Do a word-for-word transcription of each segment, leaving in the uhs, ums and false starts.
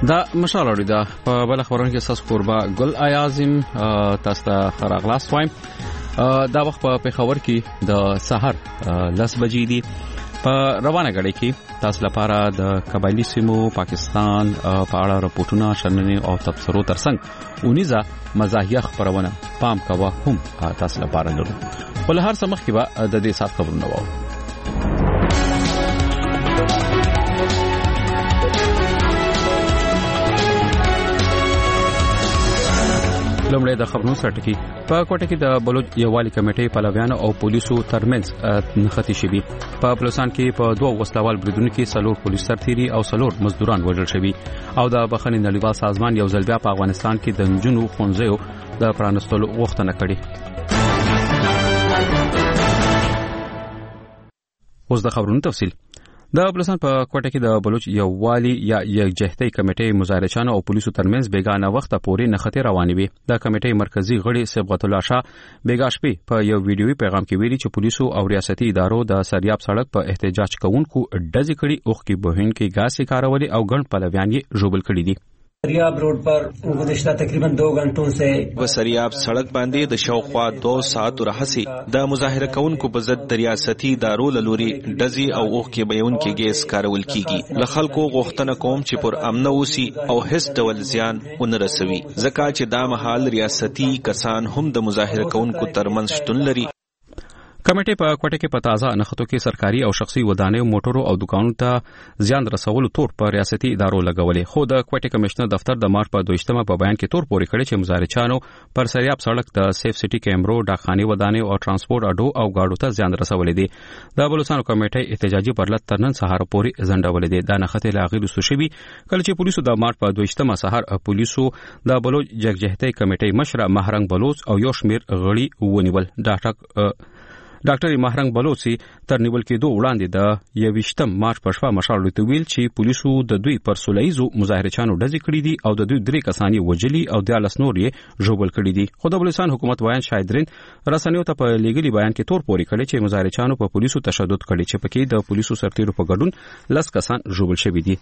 دا مشال اوري دا په بل خبرونه کې ساس قربا ګل ایازم تاسو ته خراغلاس وایم. دا وخت په پیښور کې د سحر لس بجې دي. په روانه غړي کې تاسو لپاره د قبایلی سیمو پاکستان په اړه راپورټونه شننې او تبصرو ترڅنګ اونیزه مزاحیه خبرونه پام کوا هم تاسو لپاره لرو. ول هر سمخ کې به د دې سات خبرونه وو. لومړی د خبرونو سرټکی په کوټه کې د بلوچ یووالي کمیټې پلویانو او پولیسو ترمنځ نښتې شوي. په بلوچستان کې په دوه وسلوال بریدونو کې څلور پولیس سرتیري او څلور مزدوران وژل شوي او د بخښنې نړیوال سازمان یو ځل بیا په افغانستان کې د نجونو ښوونځیو د پرانستلو غوښتنه کړې. اوس د خبرونو تفصیل. د بلوچستان په کوټه کې د بلوچ یووالي یا یکجهتۍ کمیټې مظاهرچیانو او پولیسو ترمنځ بیګانه وخت پورې نښتې روانې وي. د کمیټې مرکزی غړي صبغت الله شاه بیګا شپې په یو ویډیوي پیغام کې ویلي چې پولیسو او ریاستي ادارو د سریاب سړک په احتجاج کوونکو ډزې کړي او کې بهین کې غاز کارولې او ګڼ پلویان یې ژوبل کړي دي. سریاب روड पर गुज़िश्ता तकरीबन दो घंटों से و سریاب سړک باندې د شاوخوا دو ساعت راهسي د مظاهره کوونکو په ضد د ریاستي ادارو لوري ډزي او اوخ کې بیون کې ګیس کارول کیږي. ل خلکو غوښتنه کوم چې پر امن اوسي او هیڅ ډول زیان ونه رسوي ځکه چې دا مهال ریاستي کسان هم د مظاهره کوونکو ترمنځ شتون لري. کمیټې په کوټه کې په تازه نښتو کې سرکاري او شخصي ودانیو موټرو او دکانونو ته زیان رسولو تور په ریاستي ادارو لګولې. خو د کوټه کمشنر دفتر د مارچ په دویشتمه په بیان کې تور پورې کړی چې مظاهرچیانو پر سریاب سړک د سیف سټي کیمرو ډاکخاني ودانیو او ترانسپورت اډو او گاډو ته زیان رسولې دي. د بلوچستان کمیټې احتجاجي پرلط ترنن سهار پورې زنډولې دي. د نښتې لاغي رسو شوی کله چې پولیسو د مارچ په دویشتمه سهار پولیسو د بلوچ جګجهتۍ کمیټې مشر مهرنګ بلوچ او یو شمیر غړي ونیول. ډاکټر ډاکټر مهرنګ بلوچي تر نیول کېدو وړاندې د یوویشتم مارچ په شپه مشال ورته ویل چې پولیسو د دوی پر سولایزو مظاهرچیانو ډزې کړې دي او د دوی درې کسان وژلي او د لاس نور یې ژوبل کړي دي. خو د بلوچستان حکومت وایي شایدرین رسنیو ته په لیګلي بیان کې تور پورې کړی چې مظاهرچیانو په پولیسو تشدد کړی چې پکې د پولیسو سرتیرو په ګډون لس کسان ژوبل شوي دي.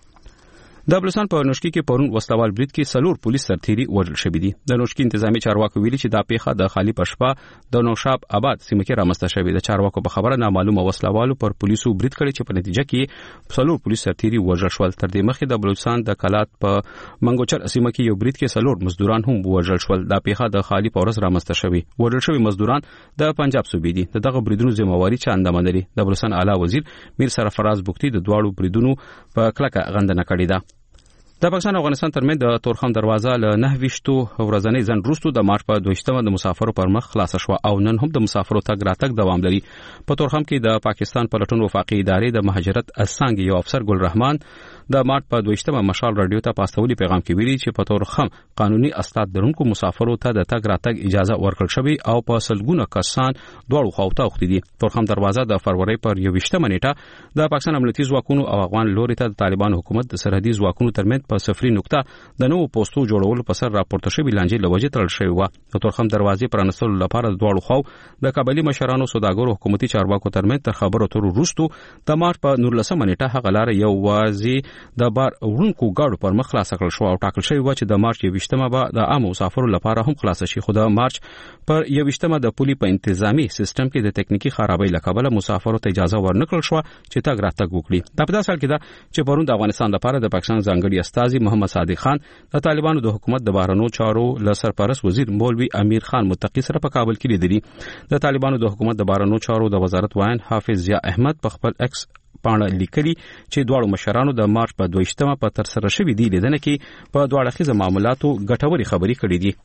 د بلوچستان په نوشکی کې پرون وسلوال برید کې څلور پولیس سرتیري وژل شوي دي. د نوشکی انتظامی چارواکو ویلي چې دا پیښه د خالی پشپا د نوشاب آباد سیمه کې رامنځته شوې ده. چارواکو په خبره نامعلومه وسلوالو پر پولیسو برید کړی چې په نتیجه کې څلور پولیس سرتیري وژل شول. تر دې مخکې د بلوچستان د کلات په منګوچر سیمه کې یو برید کې څلور مزدوران هم وژل شول. دا پیښه د خالی پورس رامنځته شوې. وژل شوي مزدوران د پنجاب صوبې دي. دغه بریدونو ذمہواری چا اندام لري. د بلوچستان اعلی وزیر میر سرفراز بوختي د دواړو بریدونو په کلکه غندنه کړې ده. د پاکستان او افغانستان ترمنځ د تورخم دروازه له نه ویشتو ورځنۍ ځنډ وروسته د مارچ په دویشتمه د مسافرو پر مخ خلاص شو او نن هم د مسافرو تګ راتګ دوام لري. په تورخم کې د پاکستان پلټون وفاقي ادارې د مهاجرت اسانګ یو افسر ګل رحمان د مارچ په دویشتمه مشال رادیو ته پاستولي پیغام کې ویلي چې په تورخم قانوني اسناد درونکو مسافرو ته د تګ راتګ اجازه ورکړل شوې او په سلګونه کسان دواړو خواوته اوختي دي. تورخم دروازه د فروری پر یوویشتمه نیټه د پاکستان امنیتي ځواکونو او افغان لوري ته د طالبان حکومت د سرحدي ځواکونو ترمنځ په صفري نقطه د نوو پوسټو جوړولو په سر راپورته شوی لانجې لوجه تړل شوی و. د تورخم دروازې پرانستلو لپاره د دواړو خواو د قبایلی مشرانو سوداګرو حکومتي چارواکو ترمنځ تر خبرو تر وروسته د مارچ په نولسمه نیټه هغه لار یو وازي د بار ورونکو گاډو پر مخ خلاص کړل شو او ټاکل شوی و چې د مارچ یوویشتمه به د عام مسافرو لپاره هم خلاص شي. خو د مارچ پر یوویشتمه د پولي په انتظامی سیستم کې د ټکنیکی خرابۍ لکبله مسافرو ته اجازه ورنکړل شو چې تګ راتګ وکړي. دا په داسې حال کې ده چې پرون د افغانستان لپاره د پاکستان ځانګړي استازي محمد صادق خان د طالبانو د حکومت د بهرنیو چارو له سرپرست وزیر مولوي امیر خان متقی سره په کابل کې لیدلي. د طالبانو د حکومت د بهرنیو چارو د وزارت وایي حافظ ضیا احمد په خپل ایکس پاڼه لیکلي چې دواړو مشرانو د مارچ په دویشتمه په تر سره شوې دی لیدنه کې په دواړه خیزه معاملاتو ګټوري خبري کړې دي.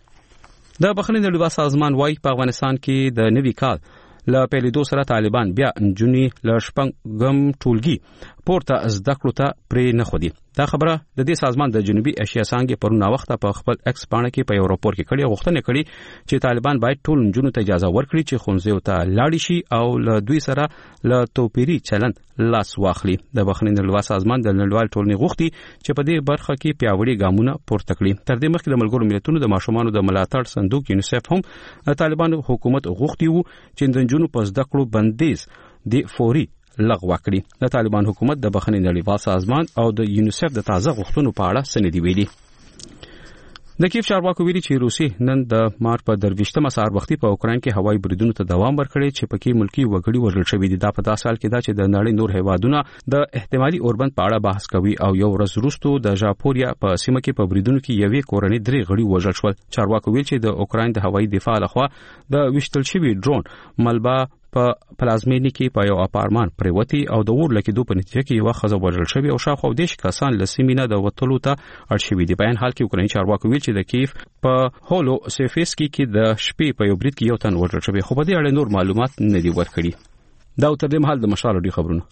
د بخښنې نړیوال سازمان وايي په افغانستان کې د نوي کال له پیلېدو سره طالبان بیا نجونې له شپږم ټولګي پورته زده کړو ته پرې نه خودي. دا خبره د دې سازمان د جنوبي اشیا څنګه پرونه وخت په خپل ایکس پاڼه کې په یو راپور کې کړي غوښتنه کړي چې طالبان باید ټول نجونو ته اجازه ورکړي چې ښوونځیو ته لاړ شي او له دوی سره له توپیري چلند لاس واخلي. د بخښنې نړیوال سازمان د نړیوال ټولنې غوښتي چې په دې برخه کې پیاوړي ګامونه پورته کړي. تر دې مخکې د ملګرو ملتونو د ماشومانو د ملاتړ صندوق یونیسف هم طالبان حکومت غوښتي وو چې د نجونو په زده کړو بندیز د فوري لغوه کړي. د طالبان حکومت د بخښنې نړیوال سازمان او د یونیسف د تازه غوښتنو په اړه سندې ویلي. د کیف چارواکو ویلي چې روسي نن د مارچ په درویشتمه سهار وختي په اوکرين کې هوایي بریدونو ته دوام ورکړي چې پکې ملکی وګړي وژل شوي دي. دا په داسې حال کې دا چې د نړۍ نور هیوادونه د احتمالي اوربند په اړه بحث کوي او یو ورځ وروسته د ژاپوریا په سیمه کې په بریدونو کې یوې کورنۍ درې غړي وژل شول. چارواکو ویل چې د اوکرين د هوایي دفاع لخوا د وشتل شوی ډرون ملبا په پلازمینی کې په یو اپارتمان پریوتی او د اور لکېدو په نتیجه کې یو خزه وژل شوی او شاوخوا دیش کسان لسیمینه د وټلو ته اړ شوی دي. بیان حال کې اوکرين چارواکو ویل چې د کیف په هولو سیفسکی کې د شپې په یو برید کې یو تن وژل شوی خو په دې اړه نور معلومات نه دي ورکړي. دا تر دې مهال د مشال ډي خبرونه.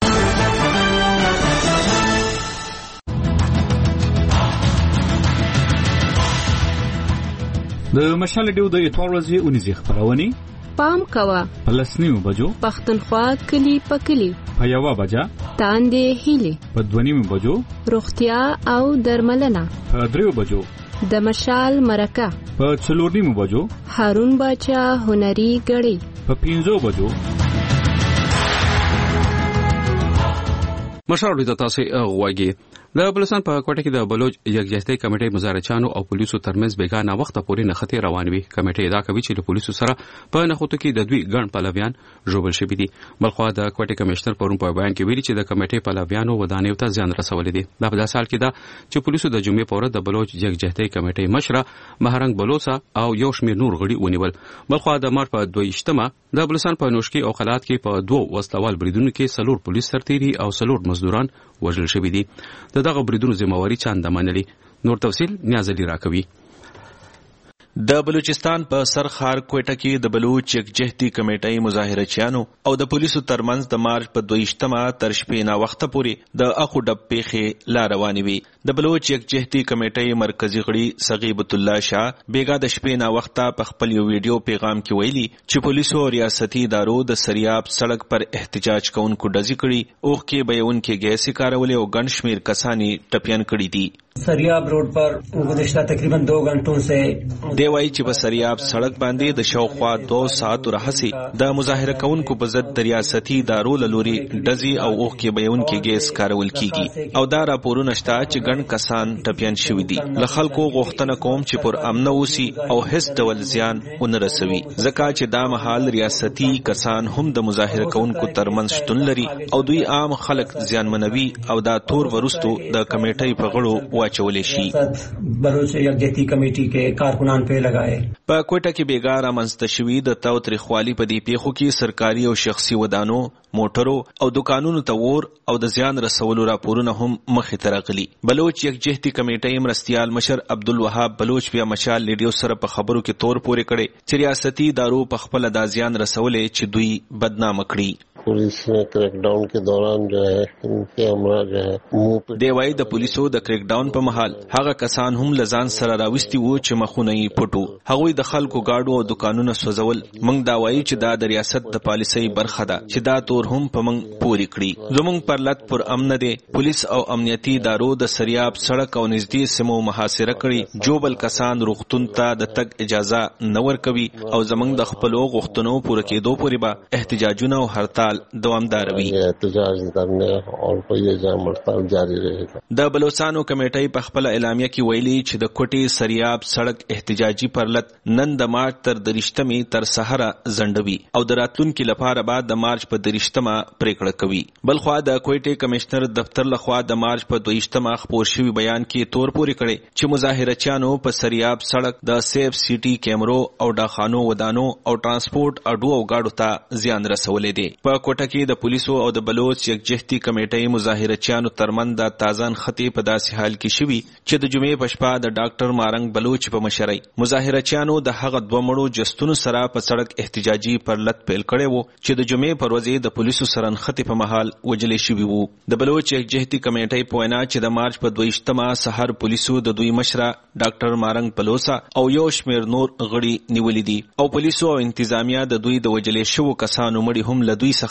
د مشال ډیو د اتوار ورځې اونیزه خبرونه پام کوا پلسنیو بجو پختونخوا کلی پکلی په یو بجا تاندې هیلي په دونیمو بجو روغتیا او درملنه په دریو بجو د مشال مرکه په څلورنیمو بجو هارون باچا هنري غړي په پینځو بجو. مشال ډي تاسو غواګي. د بلوچستان په کوټه کې د بلوچ یکجهتۍ کمیټې مزارچانو او پولیسو ترمنځ بیګانه وخت پورې نښتې روان وي. کمیټې دا کوي چې د پولیسو سره په نښتو کې د دوی ګڼ پلویان ژوبل شوي دي. بلخوا د کوټه کمشنر پرون په بیان کې ویلي چې د کمیټې پلویانو ودانیو ته زیان رسولې دي. دا په داسې حال کې ده چې پولیسو د جمعې په ورځ د بلوچ یکجهتۍ کمیټې مشره مهرنګ بلوچا او یو شمېر نور غړي ونیول. بلخوا د مارچ په دویشتمه د بلوچستان په نوشکی او خلات کې په دوه وسلوال بریدونو کې څلور پولیس سرتیري او څلور مزدوران وژل شوي دي. د دغه بریدونو ذمہواری چاند منلي. نور تفصیل نیاز علي راکوي. د بلوچستان په سرخار کوټه کې د بلوچ یکجهتي کمیټې مظاهرچیانو او د پولیسو ترمنځ د مارچ په دویشتمه تر شپې نا وخت پورې د اخو ډب پیخې لا روانې وي. د بلوچ یکجهتي کمیټې مرکزی غړي صغیبت الله شاه بیګا د شپې نا وخت په خپل یو ویډیو پیغام کې ویلي چې پولیسو او ریاستي ادارو د سریاب سړک پر احتجاج کوونکو ډزې کړي اوخ کې بیون کې ګیسې کارولې او ګڼ شمیر کسانی ټپیان کړي دي. سریاب روड پر گزشتہ تقریباً دو घंटों سے دی وایي چې په سریاب سړک باندې د شاوخوا دو ساعت راهسي د مظاهره کوونکو په ضد د ریاستي ادارو لوري ډزې او اوخ کې بیون کې ګیس کارول کیږي او دا راپورونه شته چې ګڼ کسان ټپیان شوي دي. له خلکو غوښتنه کوم چې پر امن اوسي او هیڅ ډول زیان ونه رسوي ځکه چې دا مهال ریاستي کسان هم د مظاهره کوونکو ترمنځ شتون لري او دوی عام خلک زیانمنوي او دا تور ورستو د کمیټې په غړو واچولې شي. بلوچ یکجهتي کمیټې کې کارکنان په لګائے. په کوټه کې بیګار امنست شوی د تاوتریخوالي په دی پیخو کې سرکاري او شخصي ودانو موټرو او دکانونو ته ور او د زیان رسولو راپورونه هم مخې ته راغلي. بلوچ یکجهتي کمیټې مرستيال مشر عبدالوهاب بلوچ بیا مشال لیډیو سره په خبرو کې تور پورې کړي چې ریاستي ادارو په خپل د زیان رسولې چې دوی بدنام کړي. पुलिस ने क्रैक डाउन के दौरान जो है इनके हमरा जो है मुंह पे دیوای د پولیسو د کریک ډاون په محل هغه کسان هم لزان سره راوستي وو چې مخونه یې پټو. هغوی د خلکو گاډو او دکانونو سوځول. موږ دا وایو چې دا د ریاست د پالیسۍ برخه ده چې دا تور هم په موږ پوری کړی. زموږ پر لټ پر امن دي. پولیس او امنیتي ادارو د سریاب سړک او نږدې سیمو محاصره کړي. جوبل کسان روغتون ته د تګ اجازه نه ورکوي او زموږ د خپل غوښتنو پوره کېدو پورې به احتجاجونه او هړتال دوامدار وي. احتجاج کرنے اور کوئی جام ہڑتال جاری رہے گا. د بلوچستان کمیټې په خپل اعلامیه کې ویلي چې د کوټې سریاب سړک احتجاجي پرلط نن د مارچ تر درشتمې تر سحر زندوي او د راتلونکو لپاره بعد د مارچ په درشتمه پریکړه کوي. بلخوا د کوټې کمشنر دفتر لخوا د مارچ په دویشتمه خبر شوی بیان کې تور پورې کړي چې مظاهرچیانو په سریاب سړک د سیف سیټي کیمرو او ډاخانو ودانو او ترانسپورت اډو او گاډو ته زیان رسولې دي. په کوټه کې د پولیسو او د بلوچ یکجهتي کمیټې مظاهرچیانو ترمن د تازان خطي په داسې حال کې شوي چې د جمعې په شپه د ډاکټر مارنګ بلوچ په مشرۍ مظاهرچیانو د هغه دوه مړو جستونو سره په سړک احتجاجي پرلط پیل کړی وو چې د جمعې پر ورځ د پولیسو سره خطي په محل وجلې شوي وو. د بلوچ یکجهتي کمیټې په وینا چې د مارچ په دویشتمه سحر پولیسو د دوی مشره ډاکټر مارنګ بلوچا او یو شمېر نور غړي نیولې دي او پولیسو او انتظامیه د دوی د وجلې شوو کسانو مړي هم له دوی څخه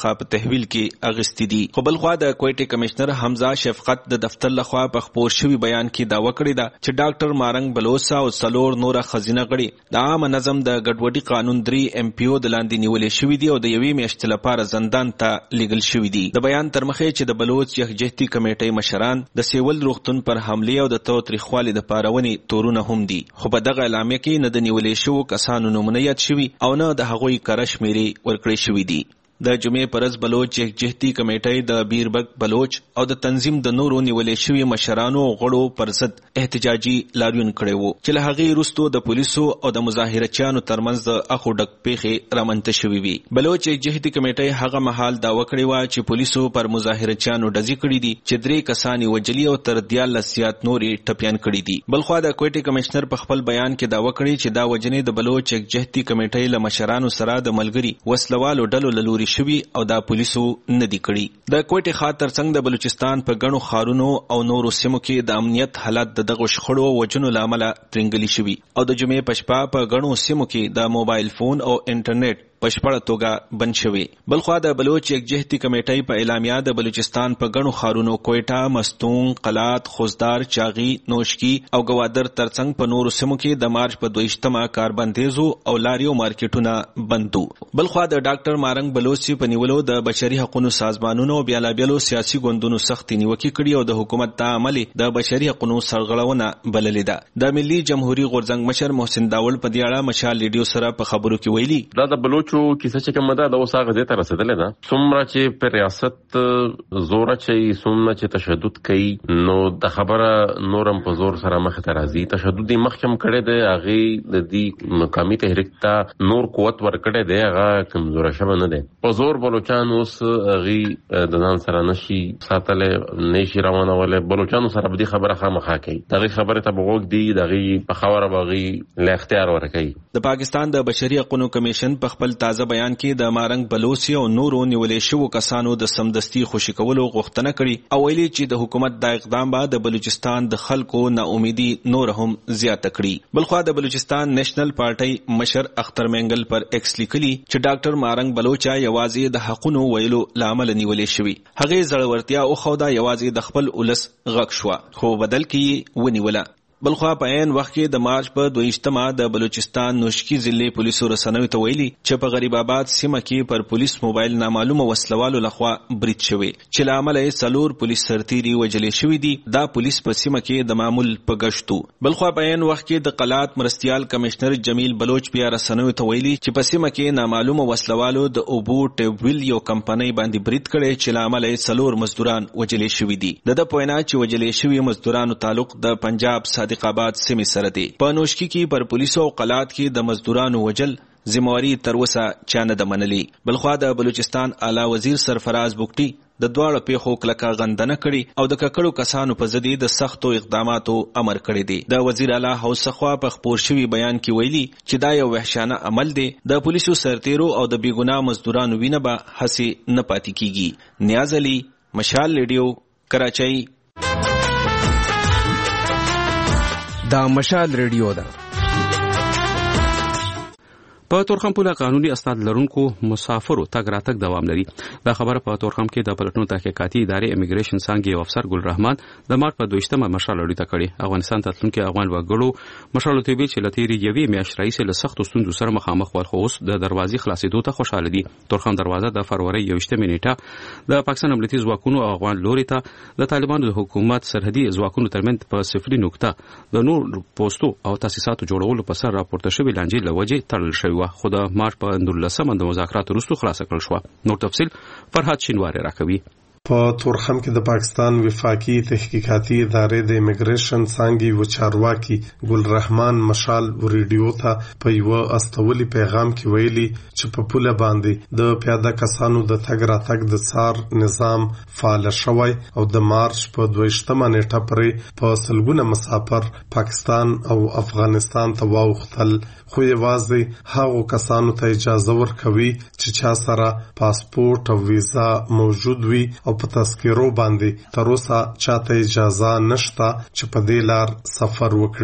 څخه په تحویل کې اغستې دي. خو بل خوا د کوټې کمشنر حمزه شفقت د دفتر لخوا په خپور شوی بیان کې داوا کړې ده چې ډاکټر مارنګ بلوسا او څلور نوره خزینه غړي د عام نظم د ګډوډي قانون درې ایم پی او د لاندې نیولې شوې دي او د یوې میاشتې لپاره زندان ته لیږل شوي دي. د بیان تر مخې چې د بلوچ یخجهتي کمیټې مشران د سیول روغتون پر حمله او د تاوتریخوالي د پارونې تورونه هم دي. خو په دغه اعلامیه کې نه د نیولې شوو کسانو نومونه یاد شوي او نه د هغوی کره شمیرې ورکړې شوي دي. د جمعې پرز بلوچ یکجهتي کمیټې د بیربک بلوچ او د تنظیم د نورو نیولې شوي مشرانو غړو پر ضد احتجاجي لاریون کړی وو چې له هغې وروستو د پولیسو او د مظاهرچیانو ترمنځ د اخو ډک پیښې رامنځته شوي وي. بلوچ یکجهتي کمیټې هغه مهال دعوه کړې وه چې پولیسو پر مظاهرچیانو ډزې کړي دي چې درې کسان یې وجلي او تر دیارلس زیات نور یې ټپیان کړي دي. بلخوا د کوټې کمشنر په خپل بیان کې دعوه کړې چې دا وجنې د بلوچ یکجهتي کمیټې له مشرانو سره د ملګري وسلوالو ډلو له لوري شوي او دا پولیسو نه دي کړي. د کوټې ښار ترڅنګ د بلوچستان په ګڼو ښارونو او نورو سیمو کې د امنیت حالت د دغو شخړو او وجنو له امله ترنګلي شوي او د جمعې په شپه په ګڼو سیمو کې د موبایل فون او انټرنیټ پشپړه توګه بند شوي. بلخوا د بلوچ یکجهتي کمیټې په اعلامیه د بلوچستان په ګڼو ښارونو کوئټه، مستونګ، قلات، خوزدار، چاغي، نوشکی او ګوادر ترڅنګ په نورو سیمو کې د مارچ په دویشتمه کاربندیزو او لاریو مارکیټونه بندو. بلخوا د ډاکټر مارنګ بلوچي په نیولو د بشري حقوقو سازمانونو او بیلابیلو سیاسي ګوندونو سختي نیوکې کړي او د حکومت د عمل د بشري حقوقو سرغړونه بللې ده. د ملي جمهوریت غورځنګ مشر محسن داول په دې اړه مشال ریډیو سره په خبرو کې ویلي دا د بلوچ کیسه چې کومه ده د اوس هغه ځای ته رسېدلې ده. څومره چې په ریاست زور اچوي، څومره چې تشدد کوي، نو د خبره نورم په زور سره مخې ته راځي. تشدد یې مخکې کړی دی، هغې د دې مقامي تحریک ته نور قوت ورکړی دی، هغه کمزوری شوی نه دی. په زور بلوچان اوس هغې د ځان سره نشي ساتلی، نه شي روانولی. بلوچانو سره به دې خبره خامخا کوي، د هغې خبرې ته به غوږ دی، د هغې په خبره به هغې له اختیار ورکوي. د پاکستان د بشري حقوقو کمیشن په خپل تازه بیان کې د مارنګ بلوچي او نورو نیولې شوو کسانو د سمدستي خوشي کولو غوښتنه کړې او ویلي چې د حکومت دا اقدام به د بلوچستان د خلکو ناامیدي نور هم زیاته کړي. بلخوا د بلوچستان نیشنل پارټۍ مشر اختر مینګل پر ایکس لیکلي چې ډاکټر مارنګ بلوچا یوازې د حقونو ویلو لامل نیولې شوی. هغه زړورتیا او خودا یوازې د خپل ولس غږ شو خو بدل کې ونیوله. بلخوا په عین وخت کې د مارچ په دویشتمه د بلوچستان نوشکی ضلع پولیسو رسنوي ته ویلي چې په غریب آباد سیمه کې پر پولیس موبایل نامعلومه وسلوالو لخوا برید شوی چې له امله یې څلور پولیس سرتیري وژلې شوي دي. دا پولیس په سیمه کې د معمول په ګشتو. بلخوا په عین وخت کې د قلات مرستیال کمشنر جمیل بلوچ بیا رسنوي ته ویلي چې په سیمه کې نامعلومه وسلوالو د اوبو ټیوبویل یو کمپنۍ باندې برید کړی چې له امله یې څلور مزدوران وژلې شوي دي. د ده په وینا چې وژلې شوي مزدورانو تعلق د پنجاب صادق آباد سیمې سره دی. په نوشکی کې پر پولیسو او قلات کې د مزدورانو وجل ذمہواری تر اوسه چا نه ده منلې. بلخوا د بلوچستان اعلی وزیر سرفراز بوکټي د دواړو پیښو کلکه غندنه کړې او د ککړو کسانو په ضد د سختو اقداماتو امر کړی دی. د وزیر اعلی حوصه خوا په خپور شوي بیان کې ویلي چې دا یو وحشانه عمل دی. د پولیسو سرتیرو او د بیګناه مزدورانو وینه به هسې نه پاتې کیږي. نیاز علي، مشال ریډیو، کراچۍ. دا مشال ریډیو ده. په تورخم پوله قانوني اسناد لرونکو مسافرو تګ راتګ دوام لري. دا خبره په تورخم کې د پلټنو تحقیقاتي ادارې امیګریشن څانګې یو افسر ګل رحمان د مارچ په دویشتمه مشال اړیته کړي. افغانستان ته تلونکي افغان وګړو مشال ته ویل چې لتیری یوې میاشتې راځي له سختو ستونزو سره مخامخ ول، خو اوس د دروازې خلاصېدو ته خوشاله دي. تورخم دروازه د فروری یوویشتمه نیټه د پاکستان امنیتي ځواکونو او افغان لوري ته د طالبانو د حکومت سرحدي ځواکونو ترمنځ په صفري نقطه د نور پوسټو او تاسیساتو جوړولو په سر راپورته شوی لانجې لوجه تړل شوی و، خو د مارچ په اندولسمه د مذاکراتو وروسته خلاصه کړل شو. نور تفصیل فرحات شینواری راکوي. په تورخم کې د پاکستان وفاقي تحقیقاتي ادارې د امیګریشن څانګې و چارواکي ګل رحمان مشال ریډیو ته په یو استولي پیغام کې ویلي چې په پوله باندې د پیاده کسانو د تګ راتګ د څار نظام فعال شوی او د مارچ په دویشتمه نیټه پرې په سلګونه مسافر پاکستان او افغانستان ته واوښتل، خو یوازې هغو کسانو ته اجازه ورکوي چې چا سره پاسپورت او ویزا موجود وي او په تذکرو باندې تر اوسه چاته اجازه نشته چې په دې لار سفر وکړي.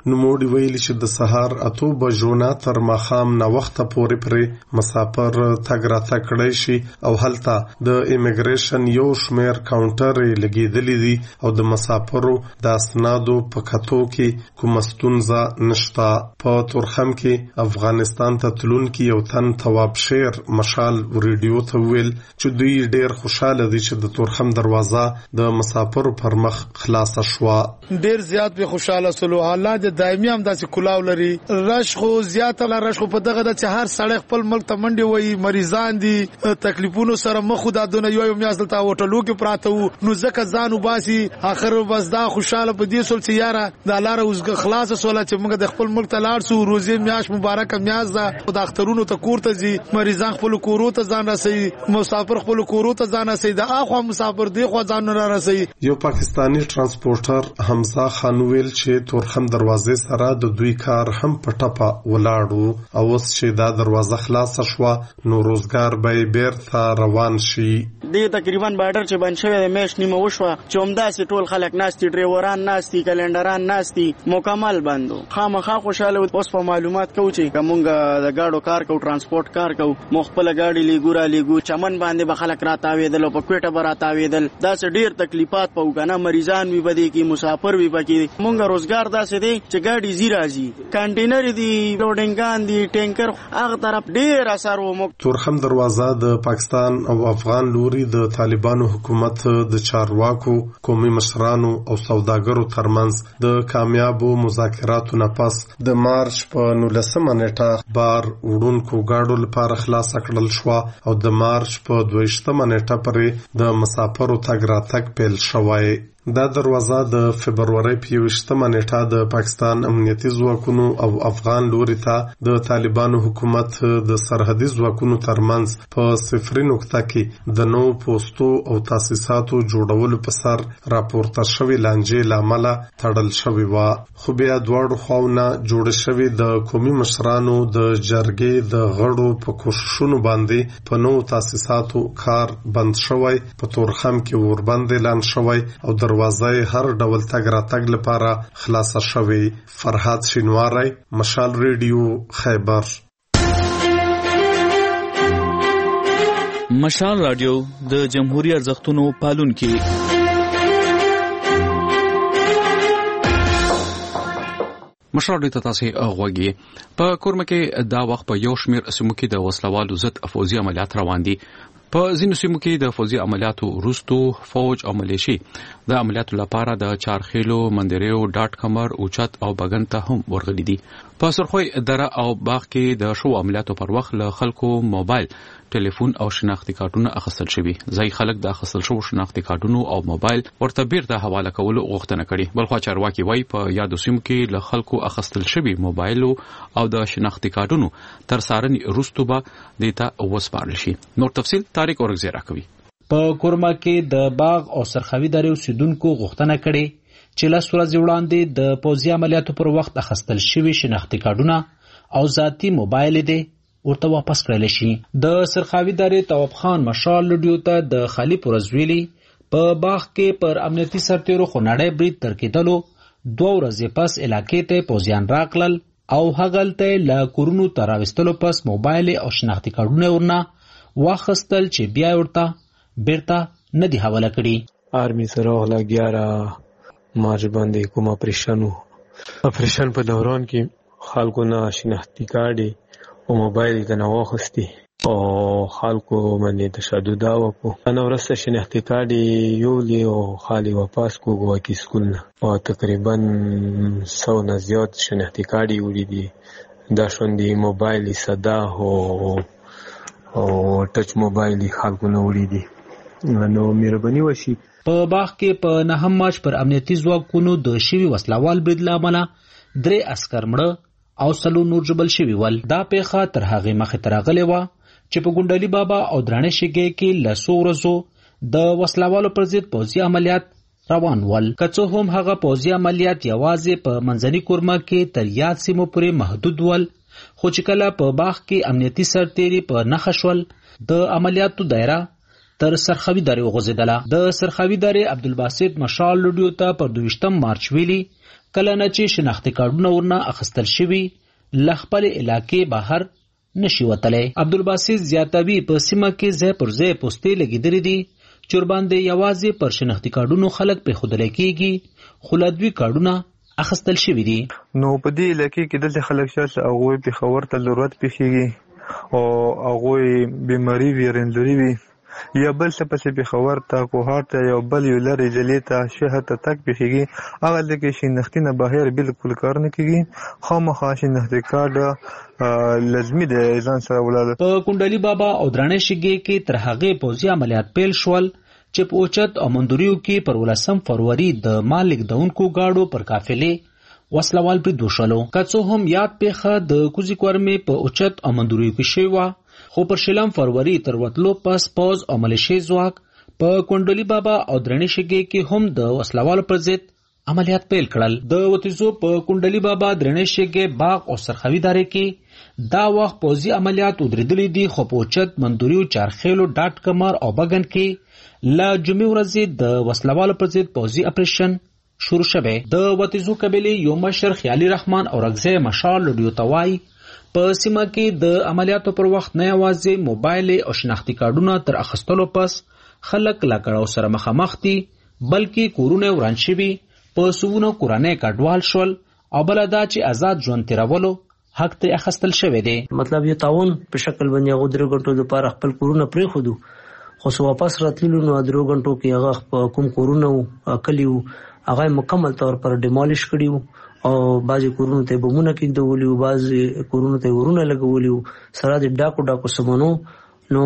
نوموړي ویلي چې د سهار اته بجو نه تر ماښام ناوخته پورې پرې مسافر تګ راتګ کړی شي او هلته د امیګریشن یو شمېر کاونټر لګېدلي دي او د مسافرو د اسنادو په کتو کې کومه ستونزه نشته. په تورخم کې افغانستان ته تلونکي یو تن تواب شیر مشال ریډیو ته ویل چې دوی ډېر خوشاله دي چې د تورخم دروازه د مسافرو پر مخ خلاصه شوه. ډېر زیات به خوشاله سلو حالات د دایمي هم داسې کلاو لري. رش خو زیات لا رش خو په دغه د چې هر سړی خپل ملک ته منډي وای مریضان دي تکلیفونو سره مخ خدا دونه یو یو میاستل تا هوټلو کې پراته وو نو ځکه ځان وباسي اخر بس دا خوشاله په دې سول چې یاره د لار اوس خلاص سول چې موږ د خپل ملک ته لاړ سو روزي میاش مبارک میاز دا د اخترونو ته کوړه زی مریضان خپل کورو ته ځان رسي مسافر خپل کورو ته ځان رسي دا اخو مسافر دی خو ځان را رسي. یو پاکستانی ترانسپورټر حمزه خان ویل چې تورخم دروازې سره د دوی کار هم په ټپه ولاړو او اوس چې دا دروازه خلاصه شوه نو روزګار به بیرته روان شي. دی تقریبا بارډر چې بند شوی د میش نیمه وشوه چې همداسې ټول خلک ناستي ډریوران ناستي کلندران ناستي مکمل بندو خامخا خوشاله اوس په معلومات کوو چې کومګه د گاډو کار کوو ترانسپورت کار کوو مخبل گاډي لیګو را لیګو چمن باندې به خلک راتاویدل په کوټه به راتاویدل دا څه ډیر تکلیفات په وګانا مریضان وي بده کی مسافر وي پکې مونږ روزګار داسې دی چې گاډي زی راځي کنټینر دي لوډینګان دي ټینکر هغه طرف ډیر اثر و. تورخم دروازه د پاکستان او افغان لوري د طالبانو حکومت د چارواکو قومي مشرانو او سوداګرو ترمنځ د کامیابو مذاکراتو نه پس د مارچ په نولسمه نیټه بار وړونکو گاډو لپاره خلاص کړل شو او د مارچ په دویشتمه نیټه پورې د مسافرو تګ راتګ پیل شوی. دا دروازه د فبرورۍ په یویشتمه نیټه د پاکستان امنیتي ځواکونو او افغان لوري ته د طالبانو حکومت د سرحدي ځواکونو ترمنځ په صفري نقطه کې د نوو پوستو او تاسیساتو جوړولو په سر راپورته شوې لانجې له امله تړل شوې وه. خو بیا دواړو خواوو نه جوړې شوې د قومي مشرانو د جرګې د غړو په کوښښونو باندې په نوو تاسیساتو کار بند شوی په تورخم کې اوربند اعلان شوی او دروازه هر ډول تګ راتګ لپاره خلاصه شوی. فرهاد شینواری مشال ریډیو خیبر. مشال رادیو د جمهوریت ارزښتونو پالونکي. مشال ته تاسو غوږی په کورمه کې دا وخت په یو شمیر سیمو کې د وسلوالو ضد افوزي عملیات روان دي. په ځینو سیمو کې د فوزي عملیاتو وروستو فوج او ملیشي د عملیاتو لپاره د چارخیلو مندریو ډاټ کمر اوچت او بغن ته هم ورغلي دي. په سرخوی دره او باغ کې د شو عملیاتو پر وخت له خلکو موبایل ټلیفون او شناختی کارتونه اخیستل شوي. ځای خلک د اخیستل شوو شناختی کارتونو او موبایل ورته بیرته حواله کولو غوښتنه کړې. بلخو چارواکي وایي په یادو سیمو کې له خلکو اخیستل شوي موبایل او د شناختی کارتونو تر څارنې وروسته به دیتا وسپارل شي. نور تفصیل طارق اورګزی راکوي. په کورما کې د باغ او سرخوي درې اوسیدونکو غوښتنه کړې چې له ورځې وړاندې د پوځي عملیاتو پر وخت اخیستل شوي شناختی کارتونه او ذاتي موبایل دې ورته واپس کړل شي. د سرخوي درې تواب خان مشال لډیو ته د خالی پرزویلی په باغ کې پر امنیتي سرتیرو خنړې برید تر کېدلو دوه ورځې پس علاقې ته پوځیان راغلل او هغلته له کورونو تر راوستلو پس موبایل او شناختی کارتونه ورنه واخیستل چې بیا ورته بیرته نه دی حواله کړي. آرمی سره ولا ګیاره مارچ باندې کوم اپریشن اپریشن په دوران کې خلکو نه شناختی کارت او موبایل ته نه واخستی او خلکو باندې تشدد وکړو. انا ورسته شناختی کارت یو لیو خالی واپس کوو کی سکول نه او تقریبا سو نه زیات شناختی کارت وړي دي. دا شوندې موبایل صدا او او ټچ موبایل خلکو نه وړي دي. نو مهرباني وشي. په باغ کې په نهم مارچ پر امنیتي ځواکونو د شوي وسلوال برید له امله درې عسکر مړه او څلور نور ژوبل شوي ول. دا پیښه تر هغې مخې ته راغلې وه چې په ګونډلي بابا او درانې شګې کې له څو ورځو د وسلوالو پر ضد پوځي عملیات روان ول. که څه هم هغه پوځي عملیات یوازې په منځني کورما کې تر یاد سیمو پورې محدود ول، خو چې کله په باغ کې امنیتي سرتیري په نښه شول د عملیاتو دایره تر سرخوي درې وغځېدله. د سرخوي درې عبدالباسط مشال لډیو ته پر دویشتم مارچ ویلي کله نه چې شناختي کارډونه ورنه اخیستل شوي له خپلې علاقې بهر نشي وتلی. عبدالباسط زیاتوي په سیمه کې ځای پر ځای پوستې لګېدلې دي چې ورباندې یوازې پر شناختي کارډونو خلک پرېښودلی کېږي خو له دوی کارډونه اخیستل شوي دي. نو په دې علاقې کې دلته خلک شته چې هغوی پېښور ته ضرورت پېښېږي او هغوی بیماري وي رنځوري وي یا بل څه پسې پېښور ته کوهاټ ته یا بل یو لرې ضلعې ته شهر ته تګ پېښېږي هغه هلته کې شناختي نه بهر بالکل کار نه کېږي خامخا شناختي کارډ لازمي دی ځان سره ولاړ. په کونډلي بابا او درانه شګې کې تر هغې پوځي عملیات پیل شول چې په اوچت او مندوریو کې پر ولسم فروری د مال لیږدونکو ګاډو پر قافلې وسلوال برید وشولو. که څه هم یاد پیښه د کوزي کورمې په اوچت او مندوریو کې شوې وه خو پر شلم فروری تر وتلو پس پوځ او ملیشي ځواک په کونډلي بابا او درانه شګې کې هم د وسلوالو پر ضد عملیات پیل کړل. د وتیزو په کونډلي بابا درانه شګې باغ او سرخوي دارې کې دا وخت پوځي عملیات ودرېدلي دي خو په اوچت مندوریو چارخیلو ډاټ کمر او بګن کې لا جمعې ورځې د وسلوالو پر ضد پوځي اپریشن شروع شوی. د وتیزو قبیلې یو مشر خیالي رحمان او رګزی مشال لډیو ته وایي په سیمه کې د عملیاتو پر وخت نه یوازې موبایل او شناختي کارډونه تر اخیستلو پس خلک له کړاو سره مخامخ دي بلکې کورونه وران شوي په سوونه کورنۍ کډوال شول او بله دا چې آزاد ژوند تېرولو حق ترې اخیستل شوی دی. مطلب یو تعاون په شکل باندې هغو درې غنټو دپاره خپل کورونه پرېښودو خو څه واپس راتللو نو درې غنټو کې هغه کوم کورونه وو کلي وو هغه مکمل طور پر ډیمالیش کړي وو او بعضې کورونو ته یې بمونه کېږدولي وو بعضې کورونو ته یې ورونه لګولي وو سره د ډاکو ډاکو سمنو. نو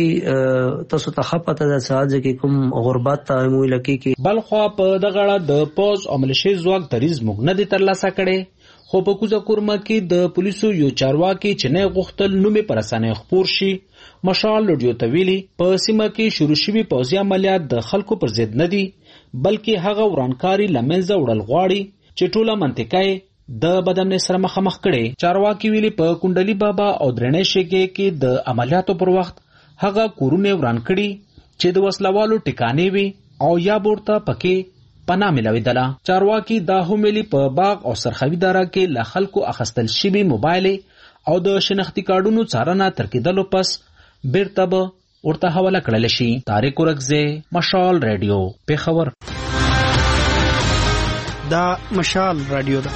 دې تاسو ته ښه پته ده چې هغه کې کوم غربت ته مو علاقې کې بلخوا په دغه اړه د پوځ او ملیشي ځواک دریځ موږ نه دی ترلاسه کړی خو په کوزه کورمه کې د پولیسو یو چارواکي چې نه غوښتل نوم یې په رسنیو خپور شي مشال لډیو ته ویلي په سیمه کې شروع شوي پوځي عملیات د خلکو پر ضد نه دي بلکې هغه ورانکاري له منځه وړل غواړي چې ټوله منطقه د بدامنۍ سره مخامخ کړي. چارواکي ویلي په کونډلي بابا او درنې شګې کې د عملیاتو پر وخت هغه کورونه وران کړي چې د وسلوالو ټکانې وي او یا ورته پکې پناه ملاوېدله. چارواکي دا هم ویلي په باغ او سرخوي داره کې له خلکو اخیستل شوي موبایل او د شناختي کارډونو څارنه تر کېدلو پس بیرته به ورته حواله کړل شي. طارق ورکزی، مشال رادیو، پېښور. دا مشال رادیو ده.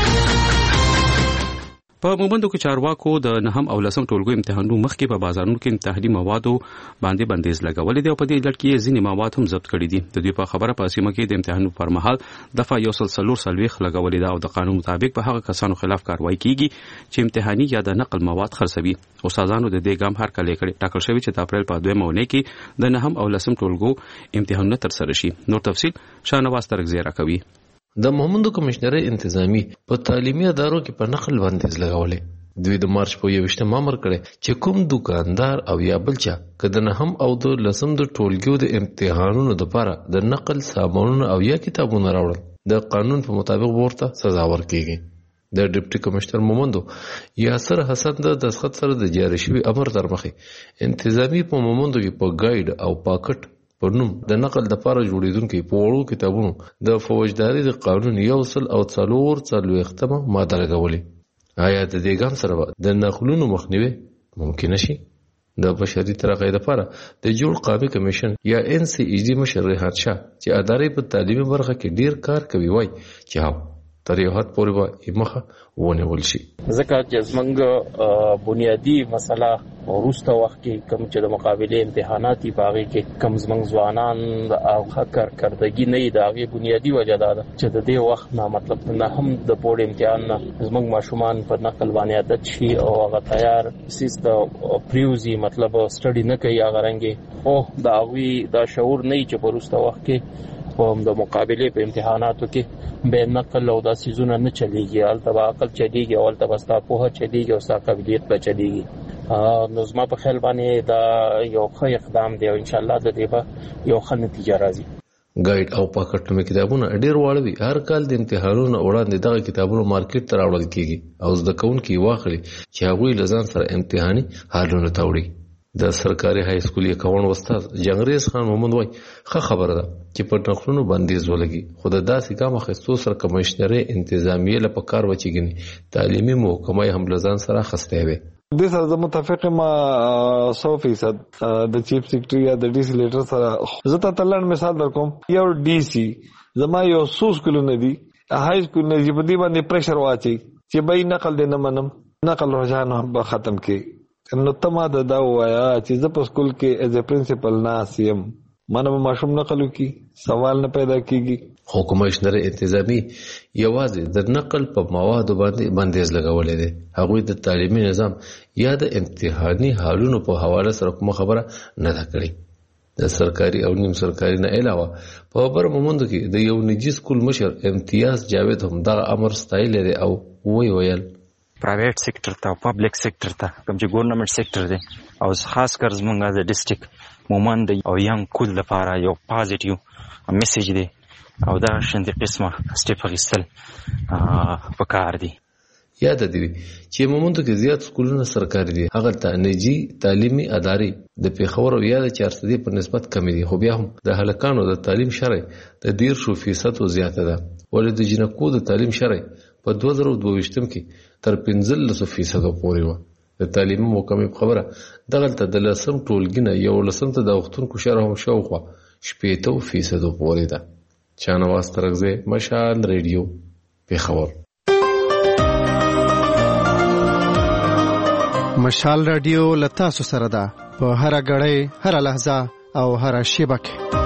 په مومندو کې چارواکو د نهم او لسم ټولګو امتحانونو مخکې په بازارونو کې امتحاني موادو باندې بندیز لګولې دی او په دې لړ کې ځینې مواد هم ضبط کړي دي. د دوی په خبره په سیمه کې د امتحانونو پر مهال دفعه یو سل څلور څلوېښت لګولې ده او د قانون مطابق په هغه کسانو خلاف کاروایی کیږي چې امتحاني یا د نقل مواد خرڅوي. استادانو د دې ګام هر کله کړي ټاکل شوی چې د اپریل په دویمه اونۍ کې د نهم او لسم ټولګو امتحانونه ترسره شي. نور تفصیل شاهنواز ترکزی راکوي. د مومندو کمشنرۍ انتظامی په تعلیمي ادارو کې په نقل بندیز لګولې. دوی د مارچ په یوویشتم امر کړی چې کوم دکاندار او یا بل چا که د نهم او د لسم د ټولګیو د امتحانونو دپاره د نقل سامانونه او یا کتابونه راوړل د قانون په مطابق ورته سزا ورکېږي. د ډیپټي کمشنر مومندو یاسر حسن د دسخط سره د جاري شوي امر تر مخې انتظامی په مومندو کې په ګایډ او پاکټ پر نوم د نقل دپاره جوړېدونکي په وړو کتابونو د فوجداري د قانون یو سل او څلور څلوېښتمه ماده لګولې. آیا د دې ګام سره به د نقلونو مخنیوی ممکن شي؟ د بشري ترقۍ لپاره د جوړ قومي کمیشن یا ان سی ای ډي مشر ریحان شاه چې ادارې په تعلیمي برخه کې ډیر کار کوي وایي چې هاو تر یو حد پورې به مخه ونیول شي. ځکه چې زموږ بنیادی مسله وروسته وخت کې کوم چې د مقابلې امتحانات په هغې کې کوم زموږ ځوانان او ښه کارکردګي نه وي د هغې بنیادي وجه دا ده چې د دې وخت نه مطلب نه هم د بورډ امتحان نه زموږ ماشومان په نقل باندې عادت شي او هغه تیار سیس د پریوزي مطلب سټډي نه کوي هغه رنګې خو د هغوی دا شعور نه وي چې په وروسته وخت کې په د مقابلې په امتحاناتو کې به نقل او دا سیزونه نه چلیږي هلته به عقل چلیږي او هلته به ستا پوهه چلیږي او ستا قابلیت به چلیږي. نو زما په خیال باندې دا یو ښه اقدام دی او انشاءالله د دې به یو ښه نتیجه راځي. ګایډ او پاکټ نومي کتابونه ډېر واړه وي. هر کال د امتحانونو وړاندې دغه کتابونه مارکیټ ته راوړل کېږي او زده کوونکي واخلي چې هغوی له ځان سره امتحاني حالونه ته وړي. د سرکاري های سکول یې کون استاد جنگریز خان محمد وای ښه خبره ده چې په نقلونو بندیز ولګي خو د داسې ګام اخیستو سره کمشنري انتظامیه له پکار وچیږي تعلیمي محکمه هم لزان سره خسته وي. د سره متفق ما سو فیصد د چیف سیکرټری یا د ډي سي لیټر سره زه ته تلن مثال درکوم یو ډي سي زما یو سو سکولونه دي های سکول نه چې په دې باندې پریشر واچي چې به نقل دې نه منم نقل رجحان به ختم کې نو تما د دا وایا چې زه په سکول کې ایز ا پرنسپل ناسیم منم ماشوم نقل کی سوال نه پیدا کیږي خو کمشنر انتظامی یوازې د نقل په موادو باندې بندیز لګولې دي هغه د تعلیمي نظام یا د امتحاني حالونو په حواله سره کوم خبره نه ده کړې د سرکاري او نیم سرکاري نه علاوه په بر مومند کې د یو نجی سکول مشر امتیاز جاوید هم دا امر ستایل لري او وی ویل پرایویټ سېکټر ته او پبلک سېکټر ته کوم چې ګورنمنت سېکټر دی او خاص کر زمونږ د ډیسټریکټ مومند او ینګ کول لپاره یو پازیټیو میسج دی او دا شندې قسمه سټیپ اخیستل پکار دي. یاد دی چې مومند کې زیات سکولونه سرکاري دي هغه ته نجی تعلیمي ادارې د پیښور او یا د چارسدي په نسبت کم دي خو بیا هم د هلکانو د تعلیم شرع د ډیر شو فیصد زیاته ده ولې د جنکو د تعلیم شرع په دوه زره دوه ویشتم کې تر پنځلس فیصد پورې و. د تعلیمي محکمې خبره دغه د لسم ټولګینه یو لسم ته د وختونکو شرح هم شاوخوا شپېته فیصد پورې ده. چانواز ترغزه مشال ریډیو پیښور. مشال رادیو لتا سره ده په هر غړې هر لحظه او هر شیبه کې.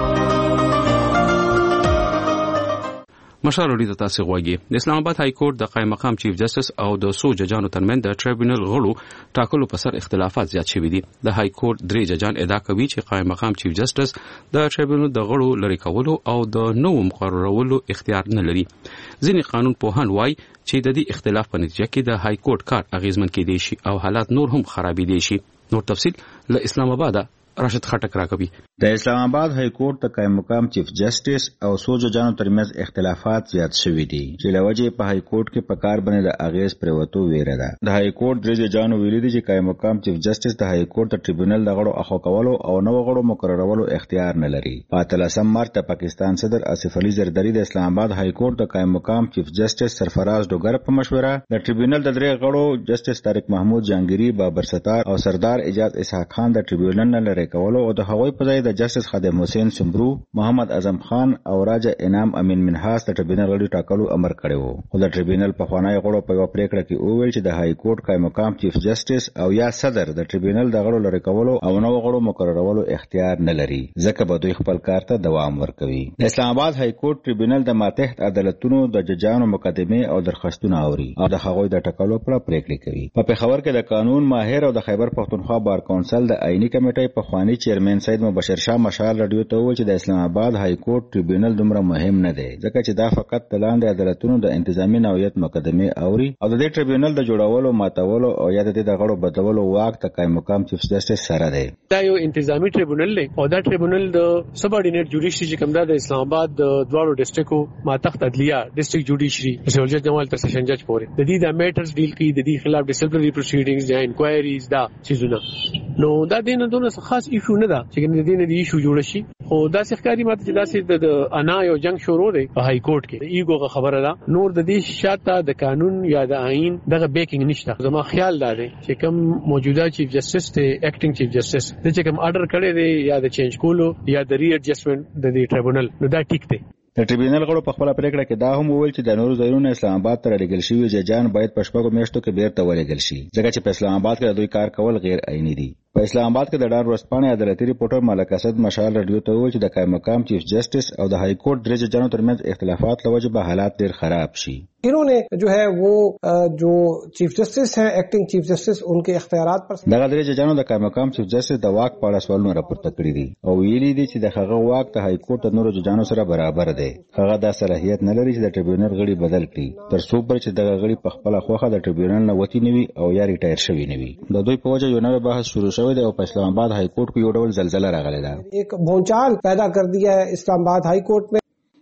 مشال رادیو ته تاسو غواړئ د اسلام آباد های کورټ د قائم مقام چیف جسټس او د سو ججانو ترمنځ د ټریبیونل غړو ټاکلو په سر اختلافات زیات شوي دي. د های کورټ درې ججان ادعا کوي چې قائم مقام چیف جسټس د ټریبیونل د غړو لری کولو او د نوو مقررولو اختیار نه لري. ځینې قانون پوهان وایي چې د دې اختلاف په نتیجه کې د های کورټ کار اغیزمن کېدای شي او حالات نور هم خرابېدای شي. نور تفصیل له اسلام آباد راشد خټک راکوي. د اسلام آباد های کورټ د قائم مقام چیف جسټس او سو ججانو ترمنځ اختلافات زیات شوي دي چې لوجه په های کورټ کې په کار باندې د اغیز پروتو ویره ده. د های کورټ درې ججانو ویلي دي چې قائم مقام چیف جسټس د های کورټ د ټریبیونل د غړو اخو کولو او نو غړو مقررولو اختیار نه لري. په اتلسم مارچ د پاکستان صدر آصف علي زرداری د اسلام آباد های کورټ د قائم مقام چیف جسټس سرفراز ډوګر په مشوره د ټریبیونل د درې غړو جسټس طارق محمود جانګيري بابر ستار او سردار اجاز اسحاق خان د ټریبیونل نه لری کولو او د هغوی په ځای د جسټس خادم حسین سمبرو محمد اعظم خان او راجا انعام امین منحاس د ټریبیونل غړي ټاکلو امر کړی وو. خو د ټریبیونل په خوانای غړو په یو پریکړه کې وویل چې د های کورټ قائم مقام چیف جسټس او یا صدر د ټریبیونل د غړو لری کولو او نو غړو مقررولو اختیار نه لري ځکه به دوی خپل کار ته دوام ورکوي. د اسلام آباد های کورټ ټریبیونل د ماتحت عدالتونو د ججانو مقدمه او درخواستونه اوري او د هغوی د ټاکلو پر پریکړه کوي. په پیښور کې د قانون ماهر او د خیبر پختونخوا بار کونسل د آئینی کمیټې په خوانی چیرمن سید مبشر شاه مشال رادیو ته وویل چې د اسلام آباد های کورټ ټریبیونل دومره مهم نه دی ځکه چې دا فقط د لاندې عدالتونو د انتظامی نوعیت مقدمه اوري او د دې ټریبیونل د جوړولو ماتولو او یا د دې د غړو بدلولو واک د قائم مقام چیف جسټس سره دی. دا یو انتظامی ټریبیونل دی او دا ټریبیونل د سب اورډینیټ جوډیشري چې کوم دا د اسلام آباد د دواړو ډیسټریکټو ماتحت عدلیه ډیسټریکټ جوډیشري رسول جج جمال تر سیشن جج پورې د دې د میټرز ډیل کوي د دې خلاف ډیسپلینری پروسیډینګز یا انکوایریز دا چیزونه نو دا دینه دونه خاص ایشو نه ده چې د دې نه دی ایشو جوړ شي خو دا ښکاری ماته چې دا د انا یو جنگ شروع دی په های کورټ کې ایګو خبره ده نور د دې شاته د قانون یا د آئین دغه بیکینګ نشته. زما خیال دا دی چې کوم موجوده چیف جسټس ته اکټینګ چیف جسټس د چې کوم آرډر کړی دی یا د چینج کولو یا د ری ایڈجسټمنټ د دې ټریبیونل نو دا ټیک دی. د ټریبیونل غړو په خپل پریکړه کې دا هم وویل چې د نورو ځایونو اسلام آباد ته لېږل شوی ججان باید په شپږو میاشتو کې بیرته ولېږل شي ځکه چې په اسلام آباد کې دوی کار کول غیر آئینی دي. په اسلام آباد کې د ډار ورسپانې عدالتي ریپورټر ملک اسد مشال رادیو ته وویل چې د قائم مقام چیف جسټس او د های کورټ درې ججانو ترمنځ اختلافات لوجه به حالات ډیر خراب شي. انہوں نے جو ہے وہ جو چیف جسٹس ہیں ایکٹنگ چیف جسٹس ان کے اختیارات پر دغه درې ججانو د قائم مقام چیف جسټس د واک په اړه سوالونه راپورته کړي دي او ویلي دي چې د هغه واک د های کورټ د نورو ججانو سره برابر دی. هغه د صلاحیت نه لري چې د ټریبیونل غړي بدل کړي تر څو پر چې دغه غړي په خپل خوخه د ټریبیونل نه وتی نوي او یا ریټایر شوی نوي. د دوی په وجه یو نوی بحث شروع شوی دی او په اسلام آباد های کورټ کې یو ډول زلزلہ راغلی ده. ایک بھونچال پیدا کر دیا ہے اسلام آباد های کورٹ میں.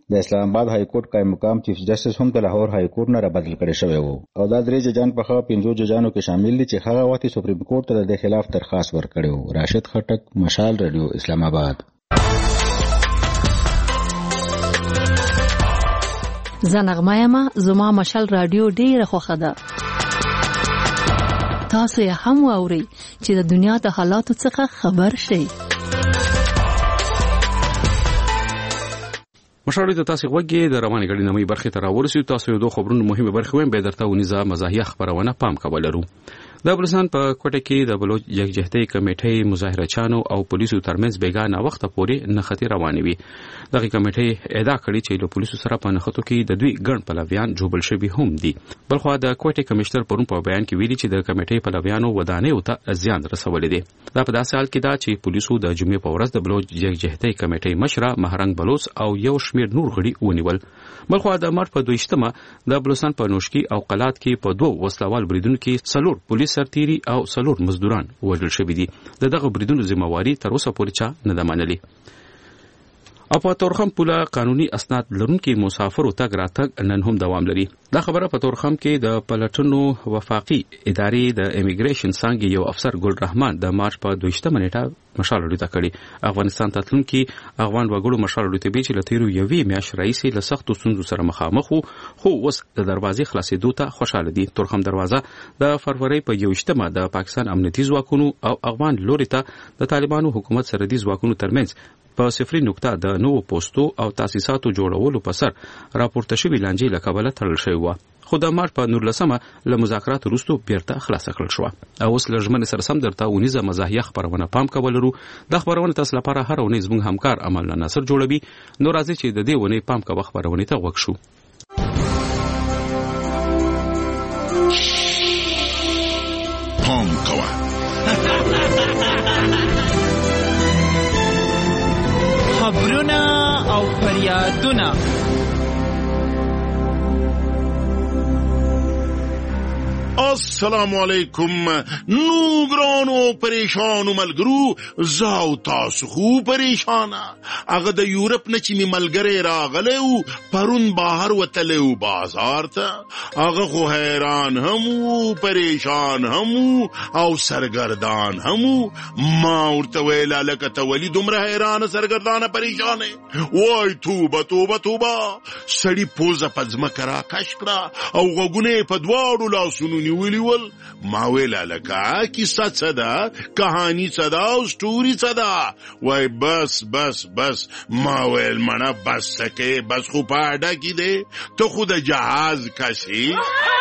د اسلام آباد های کورټ قائم مقام چیف جسټس هم د لاهور های کورټ نه رابدل کړی شوی وو او دا درې ججان په خوا پنځو ججانو کې شامل دي چې هغه وخت سپریم کورټ ته د خلاف درخواست ورکړی وو. راشد خټک، مشال رادیو، اسلام آباد. زنغمه یما زما مشال رادیو ډیره خوښه ده. تاسو یې هم واورئ چې د دنیا د حالاتو څخه خبر شئ. مشاورې ته تاسو غوږی د رواني غړي نمې برخه ته راورسېدو. تاسو یو دوه خبرونه مهمه برخه ویم به درته ونیزه مزاحیه خبرونه پام کولرو. د بلوچستان په کوټه کې د بلوچ یکجهتۍ کمیټې مظاهره چانو او پولیسو ترمنځ بیګانه وخت پورې نښتې روانې وي. دغه کمیټې ادعا کړې چې له پولیسو سره په نښتو کې د دوی ګڼ پلویان جوړل شوي هم دي. بلخو د کوټه کمشنر پرون په بیان کې ویلي چې د کمیټې پلویانو ودانې ته زیان رسولې دي. دا په داسې حال کې دا چې پولیسو د جمعې په ورځ د بلوچ یکجهتۍ کمیټې مشره مهرنګ بلوچ او یو شمېر نور غړي ونیول. بلخو د مارچ په دویشتمه د بلوچستان په نوشکی او قلات کې په دوه وسلوال بریدونو کې څلور پولیس سرتیري او څلور مزدوران وژل شوي دي. دغه بریدونو ذمہواری تر اوسه پورې چا نه ده منلې. او په تورخم پوله قانوني اسناد لرونکي مسافرو تګ راتګ نن هم دوام لري. دا خبره په تورخم کې د پلټنو وفاقي ادارې د امیګریشن څنګه یو افسر ګل رحمان د مارچ په دویشتمه نیټه مشال لري کړي. افغانستان ته تلونکي افغان وګړو مشال لري ته چې لتیرو یوې میاشتې رئیسي له سختو ستونزو سره مخامخ خو اوس د دروازې خلاصېدو ته خوشاله دي. تورخم دروازه د فروری په یوشتمه د پاکستان امنیتي ځواکونو او افغان لوري ته د طالبانو حکومت سره د ځواکونو ترمنځ په صفري نقطه د نوو پوسټو او تاسیساتو جوړولو په سر راپورته شوی لانجې له کبله تړل شوی و. خو د مارچ په نولسمه له مذاکرات وروسته بیرته خلاص کړل شو. او اوس له ژمنې سره سم درته ونیزه مزاحیه خبرونه پام کولرو. د خبرونه تاسو لپاره هر ونې زموږ همکار عمل ناصر جوړوي. نو راځي چې د دې ونې پام کوو خبرونه ته وښو. پام کوه خبرونه او فریادونه. السلام علیکم نو ګرانو پریشانو ملګرو زاو تاسو خو پریشانه. هغه د یورپ نه چې می ملګری راغلی و پرون بهر وتلی و بازار ته. هغه خو حیران هم و پریشان هم و او سرګردان هم و. ما ورته ویل هلکه ته ولې دومره حیرانه سرګردانه پریشانه؟ وای توبه توبه توبه. سړي پوزه په ځمکه راکش کړه او غوږونه یې په دواړو لاسونو نیولي ول. ما ویل هلکه کیسه څه ده، کهاني څه ده او سټوري څه ده؟ وای بس بس بس. ما ویل مړه بس څه کې، بس خو په اډه کې دی، ته خو د جهاز کسي.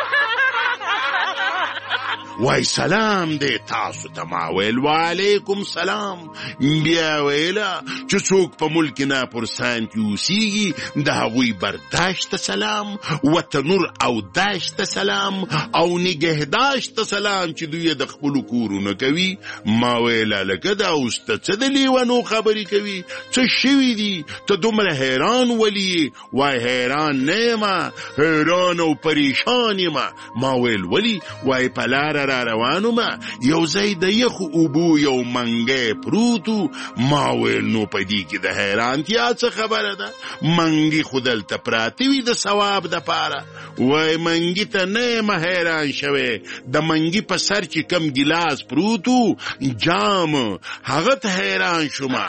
وای سلام دی تاسو ته. ما ویل وعلیکم سلام. بیا ویله چې څوک په ملک نه پرسان کې اوسیږي د هغوی برداشت ته سلام، وطنور او داشت ته سلام او نگهداشت ته سلام چې دوی د خپلو کورونه کوي. ما ویل هلکه دا اوس ته څه د لیونو خبرې کوي؟ څه شوي دي؟ ته دومره حیران ولي؟ وای حیران نه یمه، حیران او پریشان یمه. ما ویل ولي؟ وای په لاره را روانو ما یو ځای د یخو اوبو یو منګی پروتو. ما ویل نو په دې کې د حیرانتیا څه خبره ده؟ منګي خو دلته پراته وي د ثواب دپاره. وای منګي ته نه یم حیران شوی، د منګي په سر چې کم ګیلاس پروتو جام هغه ته حیران شوم.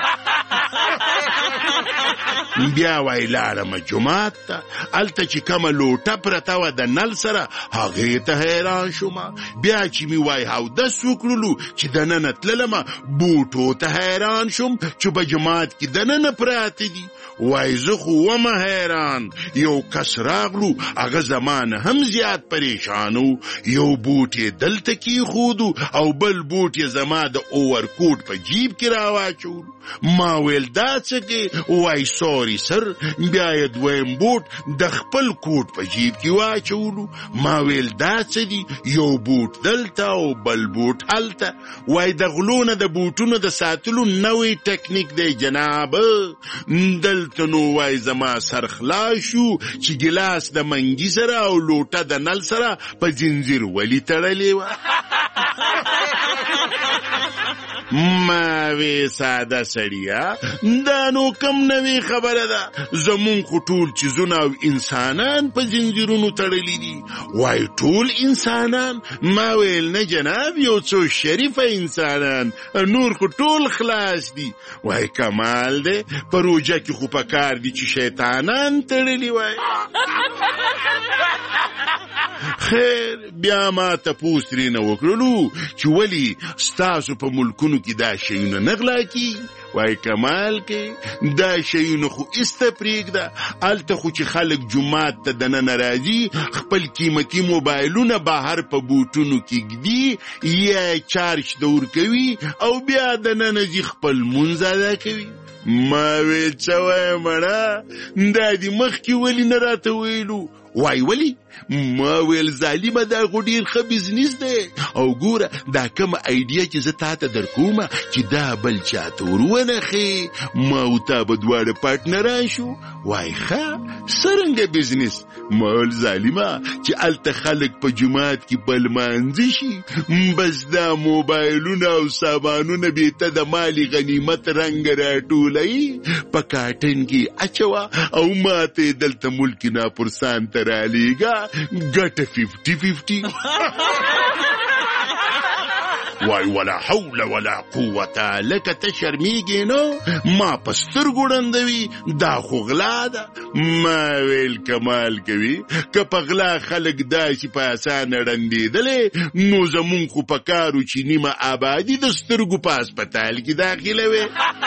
بیا وای لاړم جومات ته، هلته چې کومه لوټه پرته وه د نل سره هغې ته حیران شوم. بیا چې می وای اودس وکړلو چې دننه تللمه بوټو ته حیران شوم چې په جومات کې دننه پراته دي. وای زه خو ومه حیران. یو کس راغلو هغه زمانه هم زیات پریشان و. یو بوټ یې دلته کېښودو او بل بوټ یې زما د اوورکوټ په جیب کې راواچولو. ما ویل دا څه کې؟ وای سوري سر. بیا یې دویم بوټ د خپل کوټ په جیب کې واچولو. ما ویل دا څه دي؟ یو بوټ دلته او بل بوټ هلته. وای د غلونه د بوټونو د ساتلو نوی ټکنیک دی جناب. دلته نو وای زما سر خلاص شو چې ګیلاس د منګي سره او لوټه د نل سره په زنځیر ولې تړلې وه. ما وی ساده سړیا دا نو کم نوی خبره ده، زمون خو ټول چیزونه او انسانان په زنجیرونو تړلي دي. وای ټول انسانان؟ ما ویل نه جناب، یو څو شریفه انسانان، نور خو ټول خلاص دي. وای کمال ده، په روژه کې خو په کار دي چې شیطانان تړلي وای. خیر بیا ما تپوس ترېنه وکړلو چې ولې ستاسو په ملکونو کې دا شیونه نه غلا کیږي. وای کمال کې دا شیونه خو ایسته پرېږده، هلته خو چې خلک جومات ته دننه راځي خپل قیمتي موبایلونه بهر په بوټونو کې ږدي یا چارج ته ورکوي او بیا دننه ځي خپل لمونځ ادا کوي. ما ویل څه وایم مړه، دا دې مخکې ولې نه راته ویلو؟ وای ولی؟ ما ویل ظالمه دا خو ډېر ښه بزنس دی، او ګوره دا کومه ایډیا چې زه تا ته در کومه چې دا بل چاته ور ونښې، ما او تا به دواړه پارټنران شو. وای ښه څرنګه بزنس؟ ما ویل ظالمه چې هلته خلک په جومات کې په لمانځه شي، بس دا موبایلونه او سامانونه بېته د مالي غنیمت رنګ راټولوي په کاټن کې اچوه او ما ته یې دلته ملک ناپرسان ته رالیږه، ګټه ففټي ففټي. وای ولا حول ولا قوة، لکه ته شرمیږې نو ما په سترګو ړندوي، دا خو غلا ده. ما ویل کمال کوي که په غلا خلک داسې په اسانه ړندېدلی نو زمونږ خو په کارو چې نیمه آبادي د سترګو په هسپتال کې داخلوي.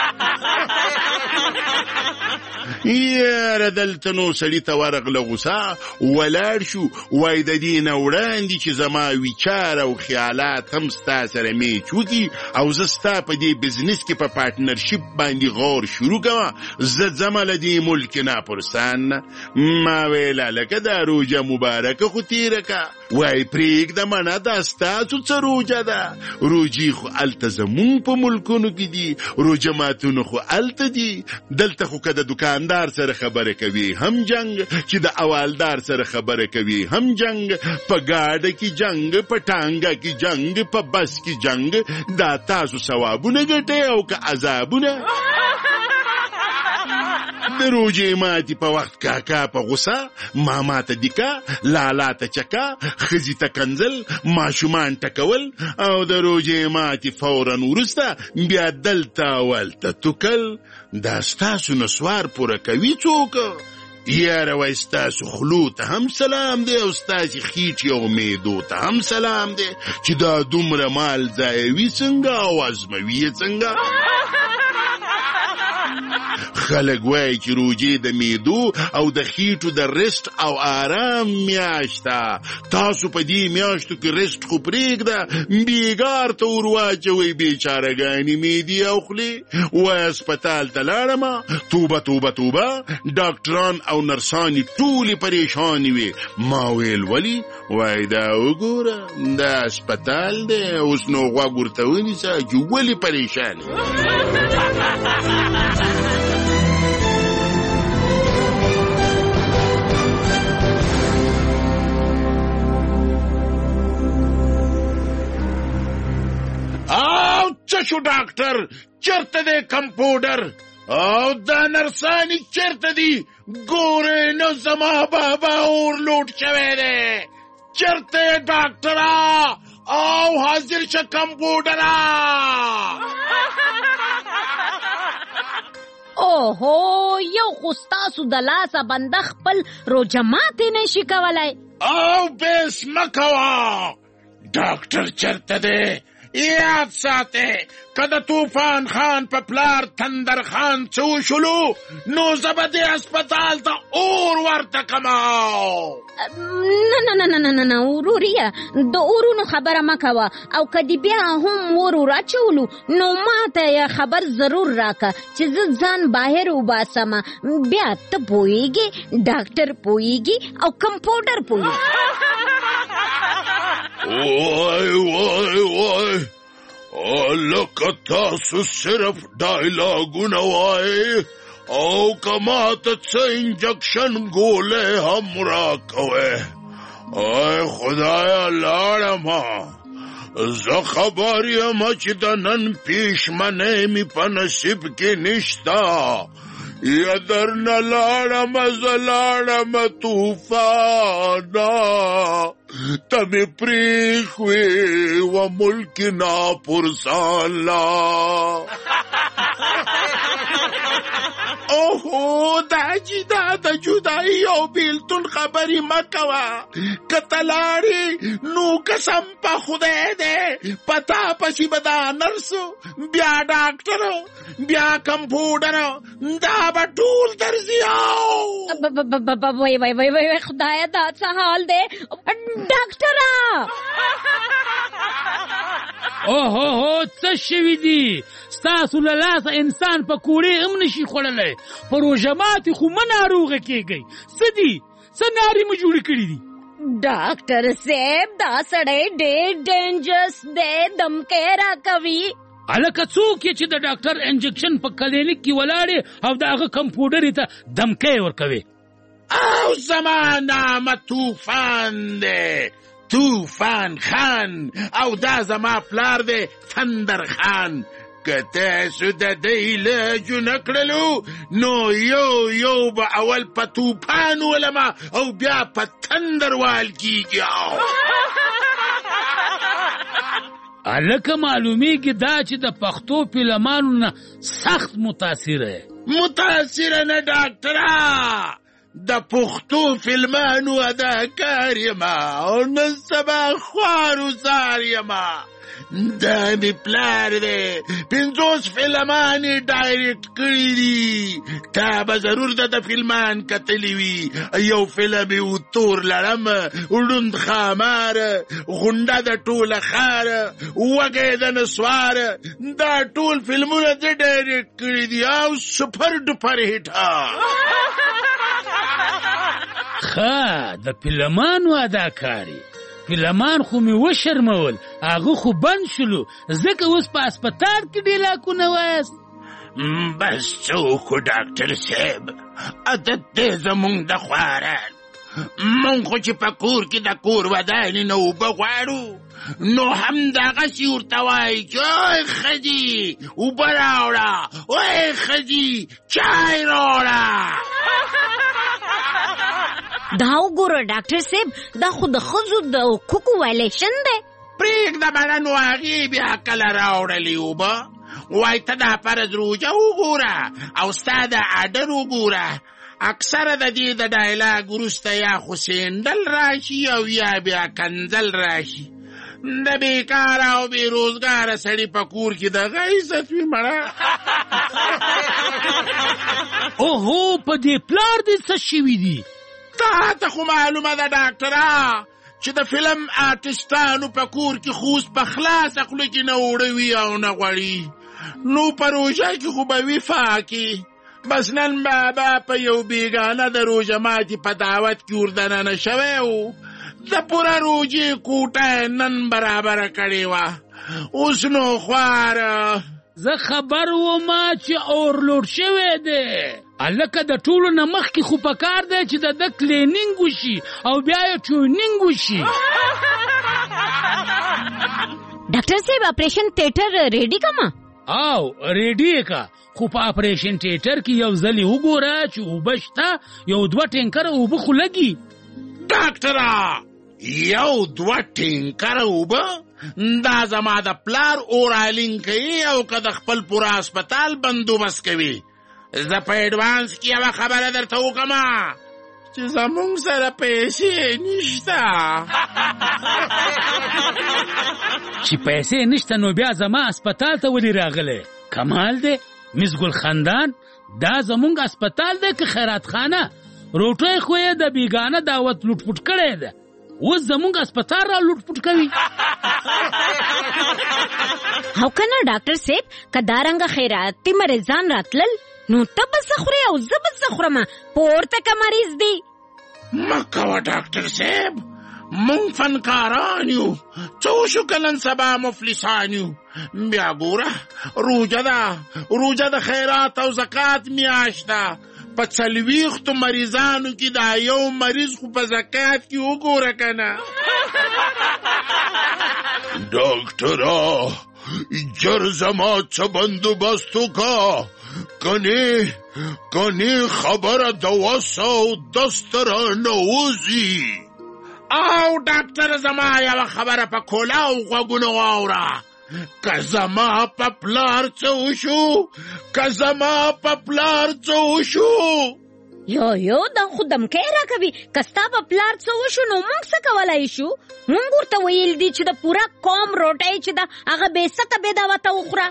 یاره دلته نو سړي ته ورغله غوسه، ولاړ شو. وای د دې نه وړاندې چې زما ویچار او خیالات هم ستا سره میچ وکړي او زه ستا په دې بزنس کې په پارټنرشپ باندې غور شروع کوم، زه ځمه له دې ملک ناپرسان نه. ما ویل هلکه دا روژه مبارکه خو تېره که. وای پرېږده منه، دا ستاسو څه روژه ده؟ روژې خو هلته زمونږ په ملکونو کې دي، روژه ماتونه خو هلته دي. دلته خو که د دکاندار سره خبره کوي هم جنگ، چې د اوالدار سره خبره کوي هم جنگ، په گاډه کې جنگ، په ټانګه کې جنگ، په بس کې جنگ. دا تاسو ثوابونه ګټئ او که عذابونه؟ د روژې ماتي په وخت کاکا په غوسه، ماما ته دیکا، لالا ته چکا، ښځې ته کنځل، ماشومان ټکول، او د روژې ماتي فورا وروسته بیا دلته اولته توکل. دا ستاسو نسوار پوره کوي څوک؟ یاره وای ستاسو خلو ته هم سلام دی او ستاسې خیټې او معدو ته هم سلام دی چې دا دومره مال ضایعوي څنګه او ازموي یې څنګه؟ خلک وایي چې روژې د معدو او د خیټو د رست او آرام میاشته. تاسو په دې میاشتو کې رست خو پرېږده، بیګار ته ور واچوئ بیچارهګانې معدې او خولې. وای هسپتال ته لاړمه، توبه توبه توبه، ډاکټران او نرسانې ټولې پریشانې وې. ما ویل ولې؟ وای دا وګوره دا هسپتال دی، اوس نو غوږ ورته ونیسه چې ولې پریشان او څه شو ډاکټر؟ چرته دی کمپاوډر؟ او دا نرسانی چرته دی؟ ګورې نو زما بابا اور لوټ شوی دی. چرته ډاکټره؟ او حاضر شه کمپاوډره. اوهو یو خو ستاسو د لاسه بنده خپل روژه ماتې نشي کولی. او بیس مه کوه، ډاکټر چرته دی؟ یاد ساته که د طوفان خان په پلار تندر خان څه وشولو نو زه به دې هسپتال ته اور ورته کما. نه نه نه نه نه نه وروریه، د اورونو خبره مه کوه، او که دې بیا هم اور وراچولو نو ما ته خبر ضرور راکه چې زه ځان بهر وباسمه. بیا ته پوهېږې، ډاکټر پوهېږي او کمپاوډر پوهېږي. وای وای وای لکه تاسو صرف ډایلاګونه وای او که ماته څه انجکشن ګولې هم راکوې. ای خدایه لاړمه، زه خبر یم چې د نن پیشمنۍ مې په نصیب کې نشته یا درنه لاړم زه لاړم طوفانه ته مې پرېښوې و ملک ناپرسان لا اوهو دا چې دا د جدایي او بیلتون خبرې مه کوه که ته لاړې نو قسم په خدای دی په تا پسې به دا نرس بیا ډاکټر بیا کمپوډر دا به ټول درځي وای وای وای وای خدایه دا څه حال دی ډاکټره اوهو هو څه شوي دي ستاسو له لاسه انسان په کوړې هم نشي خوړلی په روژه ماتې خو مه ناروغه کېږئ څه دي څه نارې مو جوړې کړي دي ډاکټر صاحب دا سړی ډېر ډینجرس دی دمکې راکوي هلکه څوک یې چې د ډاکټر انجکشن په کلینیک کې ولاړې او د هغه کمپوډرې ته دمکۍ ورکوي او زما نامه طوفان دی طوفان خان او دا زما پلار دی تندر خان که تاسو د دی علاجونه کړلو نو یو یو به اول په طوفان ولمه او بیا په تندر وال کیږي هلکه معلومیږي دا چې د پښتو فلمانو نه سخت متاثره متاثره نه ډاکټره د پښتو فلمانو اداکار یما او نن سبا خوارو زار یما دا می پلار دی پنځوس فلمانې ډایرکټ کړي دي تا به ضرور د د فلمان کتلی وي یو فلم یې و تور لړم ړوند ښامار غونډه د ټوله ښاره وږی د نسوار دا ټول فلمونه دې ډایرکټ کړي دي او سپر ډوپر هټ ښه د فلمانو اداکاري فلمان خو مې وشرمول هغه خو بند شلو ځکه اوس په هسپتال کې ډیلاکونه وایاست بس څه وکړو ډاکټر صاحب عادت دی زموږ د خواران مونږ خو چې په کور کې د کور ودانې نه اوبه غواړو نو همدغسې ورته وایي چې اوی ښځې اوبه راوړه اوی ښځې چای راوړه دا وګوره ډاکټر صاحب دا خو د ښځو د حقوقو وایلیشن دی پرېږده بله نو هغې بیا کله راوړلې اوبه وایي ته دا فرض روژه وګوره او ستا د اډر وګوره اکثره د دې د ډایلاګ وروسته یا خو سینډل راشي او یا بیا کنځل راشي د بېکاره او بېروزګاره سړي په کور کې دغه عزت وي مړه اوهو په دې پلار دې څه شوي دي تا ته خو معلومه ده ډاکټره چې د فلم آرټسټانو په کور کې خوس په خلاصه خوله کې نه اوړه وي او نه غوړي نو په روژه کې خو به وي فاکې بس نن بابا په یو بیګانه د روژه ماتې په دعوت کې وردننه شوی و د پوره روژې کوټه نن برابره کړې وه اوس نو خواره زه خبر ومه چې اورلوډ شوی دی هلکه د ټولو نه مخکې خو په کار دی چې د ده کلینینګ وشي او بیا یې ټیونینګ وشي ډاکټر صاحب اپریشن تیټر ریډي کما او ریډي یې که خو په اپریشن تیټر کې یو ځلې وګوره چې اوبه شته یو دوه ټینکره اوبه خو لګي ډاکټره یو دوه ټینکره اوبه دا زما د پلار اورالینګ کوي او که د خپل پوره هسپتال بندوبست کوي زه په ایډوانس کې یوه خبره درته وکړمه چې زموږ سره پیسې نشته چې پیسې نشته نو بیا زما هسپتال ته ولې راغلی کمال دی مس ګل خندان دا زموږ هسپتال دی که خیرات خانه روټۍ خو یې د بیګانه دعوت لوټپوټ کړی ده اوس زموږ هسپتال را لوټپوټ کوي او که نه ډاکټر صاحب که دارنګه خیراتي مریضان راتلل نو ته به څه خورې او زه به څه خورم پورته که مریض دی مه کوه ډاکټر صاحب مونږ فنکاران یو څه وشو که نن سبا مفلسان یو بیا ګوره روژه ده روژه د خیرات او زکات میاشت ده په څلوېښتو مریضانو کې دا یو مریض خو په زکات کې وګوره که نه ډاکټره جر زما څه بندوبست وکړه، کنې کنې خبره د وس او دست رانه وځي. او ډاکټر زما یوه خبره په کولاو غوږونو واوره، که زما په پلار څه وشو که زما په پلار څه وشو. یو یو دا خو دمکی راکوي، که ستا په پلار څه وشو نو موږ څه کولی شو؟ موږ ورته ویل دي چې د پوره قوم روټۍ چې ده هغه بېسته بېداوته وخوره.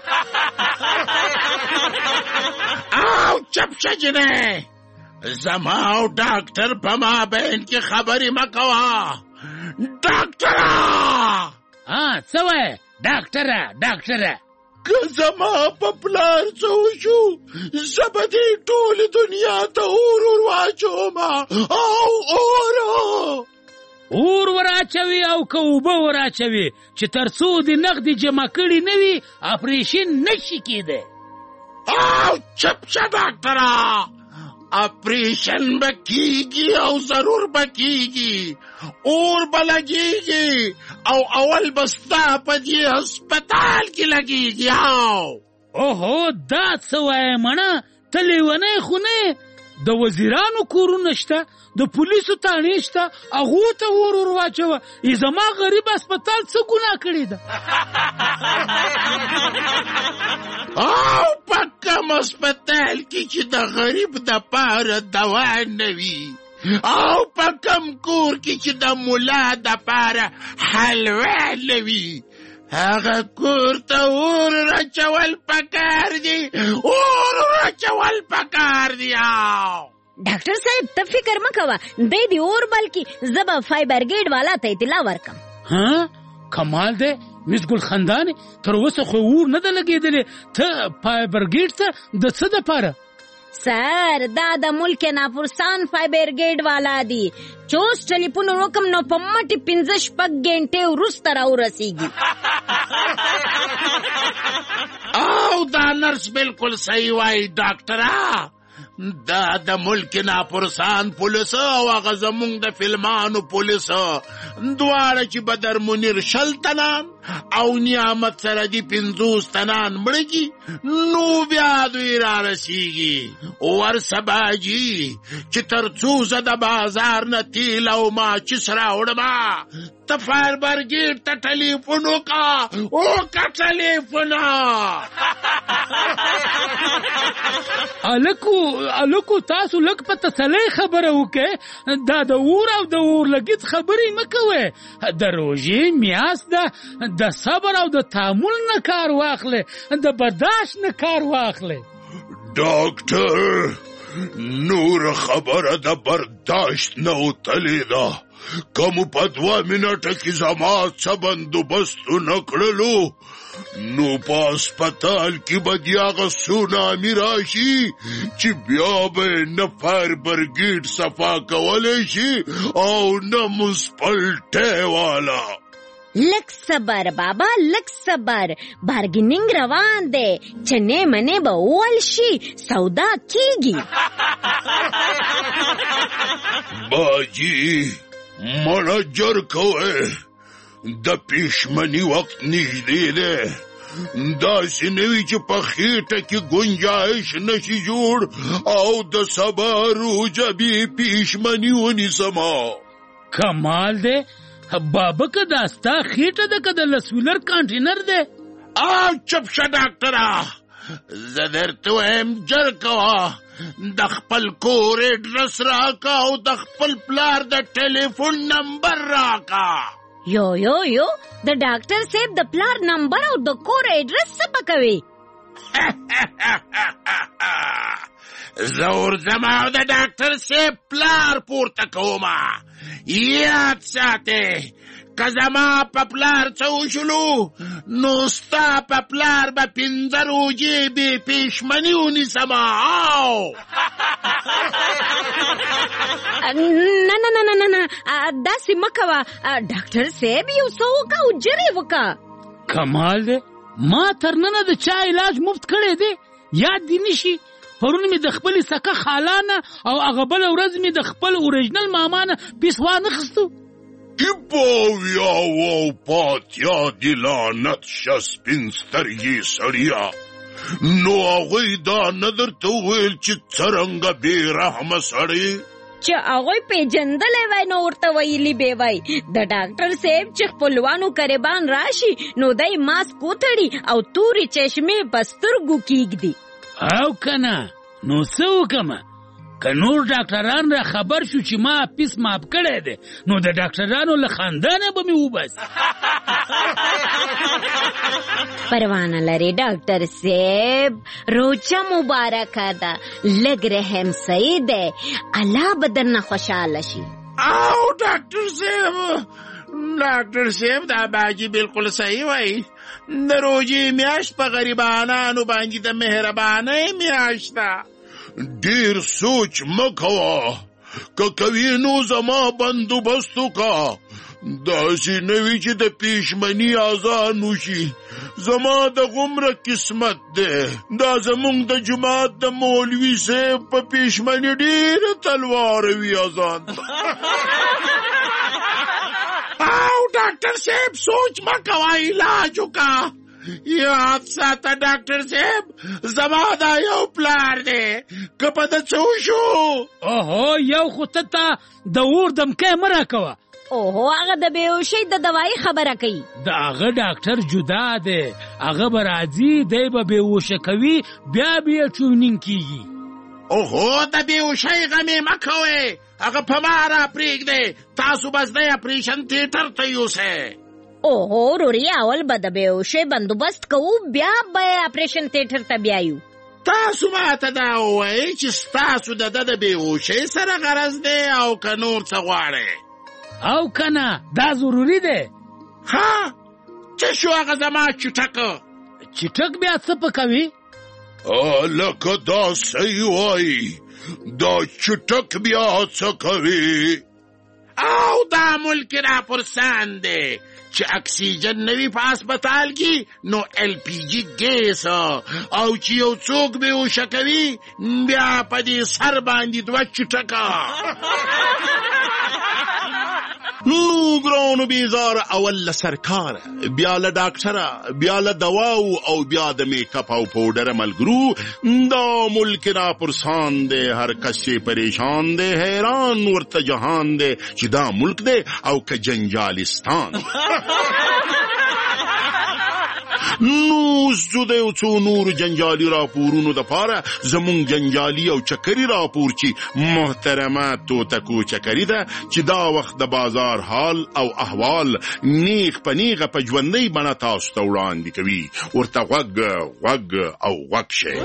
او چپ شه جنۍ، زما او ډاکټر په مابین کې خبرې مه کوه. ډاکټره څه وایې ډاکټره ډاکټره؟ که زما په پلار څه وشو زه به دې ټولې دنیا ته اور ور واچوم. او اور اور ور اچوي او که اوبه ور اچوي چې تر څو د نغدې جمع کړي نه وي اپریشن نشي کېدی. او چپ شه ډاکټره، اپریشن به کیږي او ضرور به کیږي، اور به لګیږي او اول به ستا په دې هسپتال کې لګیږي. او اوهو دا څه وایې مڼه، ته لیونی خو نه؟ د وزیرانو کورونه شته، د پولیسو تاڼې شته، هغو ته اور ور واچوه. زما غریب هسپتال څه ګناه کړې ده؟ او په کوم هسپتال کې چې د غریب د پاره دوا نه وي، او په کوم کور کې چې د ملا د پاره حلوا نه وي، هغه کور ته اور راچول پکار دي، اور راچول پکار دي. ډاکټر صاحب ته فکر مه کوه، دی دې اور بلکې زه به فایبر ګیډ والا ته اطلاع ورکم. ها کمال دی مس ګل خندانې، تر اوسه خو اور نه ده لګېدلې، ته فایبر ګیډ ته د څه دپاره؟ سر دا د ملک ناپرسان فایبر ګیډ والا دي چې اوس ټلیفون وکم نو په مټې پنځه شپږ ګنټې وروسته راورسېږي. او دا نرس بالکل صحیح وایي ډاکټره، دا د ملک ناپرسان پولیس او هغه زمونږ د فلمانو پولیس دواړه چې بدر منیر شل تنان او نعمت سره دي پنځوس تنان مړه نو بیا دوی را رسیږي. ورسباجي چې تر څو زه د بازار نه تیل او ماچس راوړم، ته فایبر ګیډ ته ټلیفون وکړه وکړه ټلیفونه. الکو الکو تاسو لږ په تسلۍ خبره وکړئ، دا د اور او د اور لګیت خبرې مه کوئ. د روژې میاشت ده، د صبر او د تحمل نه کار واخلئ، د برداشت نه کار واخلئ. ډاکټر نور خبره د برداشت نه وتلې ده، که مو په دوه منټه کې زما څه بندوبست ونه کړلو نو په هسپتال کې به د هغه سونامي راشي چې بیا به نه فایبر ګیډ صفا کولی شي او نه مسپلټی والا. لږ صبر بابا، لږ صبر، بارګیننګ روان دی، چنې منې به وول شي، سودا کیږي. باجی مړه جر کوئ، د پیشمني وخت نږدې دی، داسې نه وي چې په خېټه کې ګنجایش نشي جوړ او د سبا روژه بې پیشمني ونیسمه. کمال دی بابا، که دا ستا خېټه ده که د لسویلر کانټینر دی؟ او چپ شه ډاکټره، زه درته وایم جر کوه، د خپل کور اډرس راکا او د خپل پلار د ټلیفون نمبر راکا. یو یو یو د ډاکټر صاحب د پلار نمبر او د کور اډرس څه پکوي؟ زه ورځم او د ډاکټر صاحب پلار پورته کومه. یاد ساتئ، که زما په پلار څه وشلو نو ستا په پلار به پنځه روژې بې پیشمني ونیسمه. او نه نه نه نه نه داسې مه کوه ډاکټر صاحب، یو څه وکړه او جرې وکړه. کمال دی ما تر ننه د چا علاج مفت کړی دی، یاد دې نشي؟ پرون مې د خپلې سکه خاله نه او هغه بله ورځ مې د خپل اوریجنل ماما نه پیس وانخیستو. ایباویا و پاتیا دی لعنت شه سپین سترګې سړیا. نو هغوی دا نه درته وویل چې څرنګه بې رحمه سړی چې هغوی پیژندلی وای نو ورته ویلي به وای د ډاکټر صاحب چې خپلوانو قریبان راشي نو دی ماسک وتړي او تورې چشمې په سترګو کیږدي. او کنه نو څه وکمه که نور ډاکټران را خبر شو چې ما پیس ماپ کړی دی نو د ډاکټرانو له خاندانه به مې وباسي. پروانه لري ډاکټر صاحب، روجه مبارکه ده، لږ رحم صحیح دی، الله به درنه خوشحاله شي. او ډاکټر صاحب ډاکټر صاحب دا باجی بالکل صحیح وایي. د روجې میاشت په غریبانانو باندې د مهربانۍ میاشت ده. ډیر سوچ مکوا، که کوي نو زما بندوبست وکړه، داسې نه وي چې د پیشمني اذان وشي. زما د غومره قسمت دی دا زمونږ د جومات د مولوي صاحب په پیشمني ډېره تلوار وي اذان. او ډاکټر صاحب سوچ مکوا، علاج وکړه. یاد ساته ډاکټر صاحب زما دا یو پلار دی، که په ده څه وشو اوهو یو خو ته ته د اور دمکی مه راکوه. اوهو هغه د بېهوشۍ د دوایي خبره کوي. د هغه ډاکټر جدا دی، هغه به راځي دی به بېهوشه کوي بیا بیا ټیونینګ کیږي. اوهو د بېهوشۍ غم یې مه کوئ، هغه په ما را پرېږدئ، تاسو بس دی اپریشن تیټر ته یوسئ. اوهو روري اول به د بېهوشۍ بندوبست کوو بیا به اپریشن تیټر ته بیایو. تاسو ماته دا ووایئ چې ستاسو د ده د بېهوشۍ سره غرض دی او که نور څه غواړئ؟ او کنه دا ضروري دی. ها څه شو هغه زما چټک؟ چټک بیا څه پکوي؟ لکه دا صحیح وایي، دا چټک بیا څه کوي؟ او دا ملک را پرسان دی چې اکسیجن نوی په هسپتال کې نو ایل پی جی ګیس، او چې یو څوک بېهوشه کوي بیا په دې سر باندې دوه چټکه. نو ګرانو بیزار، اول له سرکاره، بیا له ډاکټره، بیا له دواو او بیا د میک اپ او پوډر ملګرو. دا ملک را پرسان دی، هر کس یې پریشان دی، حیران ورته جهان دی چې دا ملک دی او که جنجالستان. نو زه د یو څو نورو جنجالي راپورونو دپاره زمونږ جنجالي او چکري راپور چې محترمه توتکو چکري ده چې دا وخت د بازار حال او احوال نیغ په نیغه په ژوندۍ بڼه تاسو ته وړاندې کوي. ورته غوږ غوږ او غوږ شئ.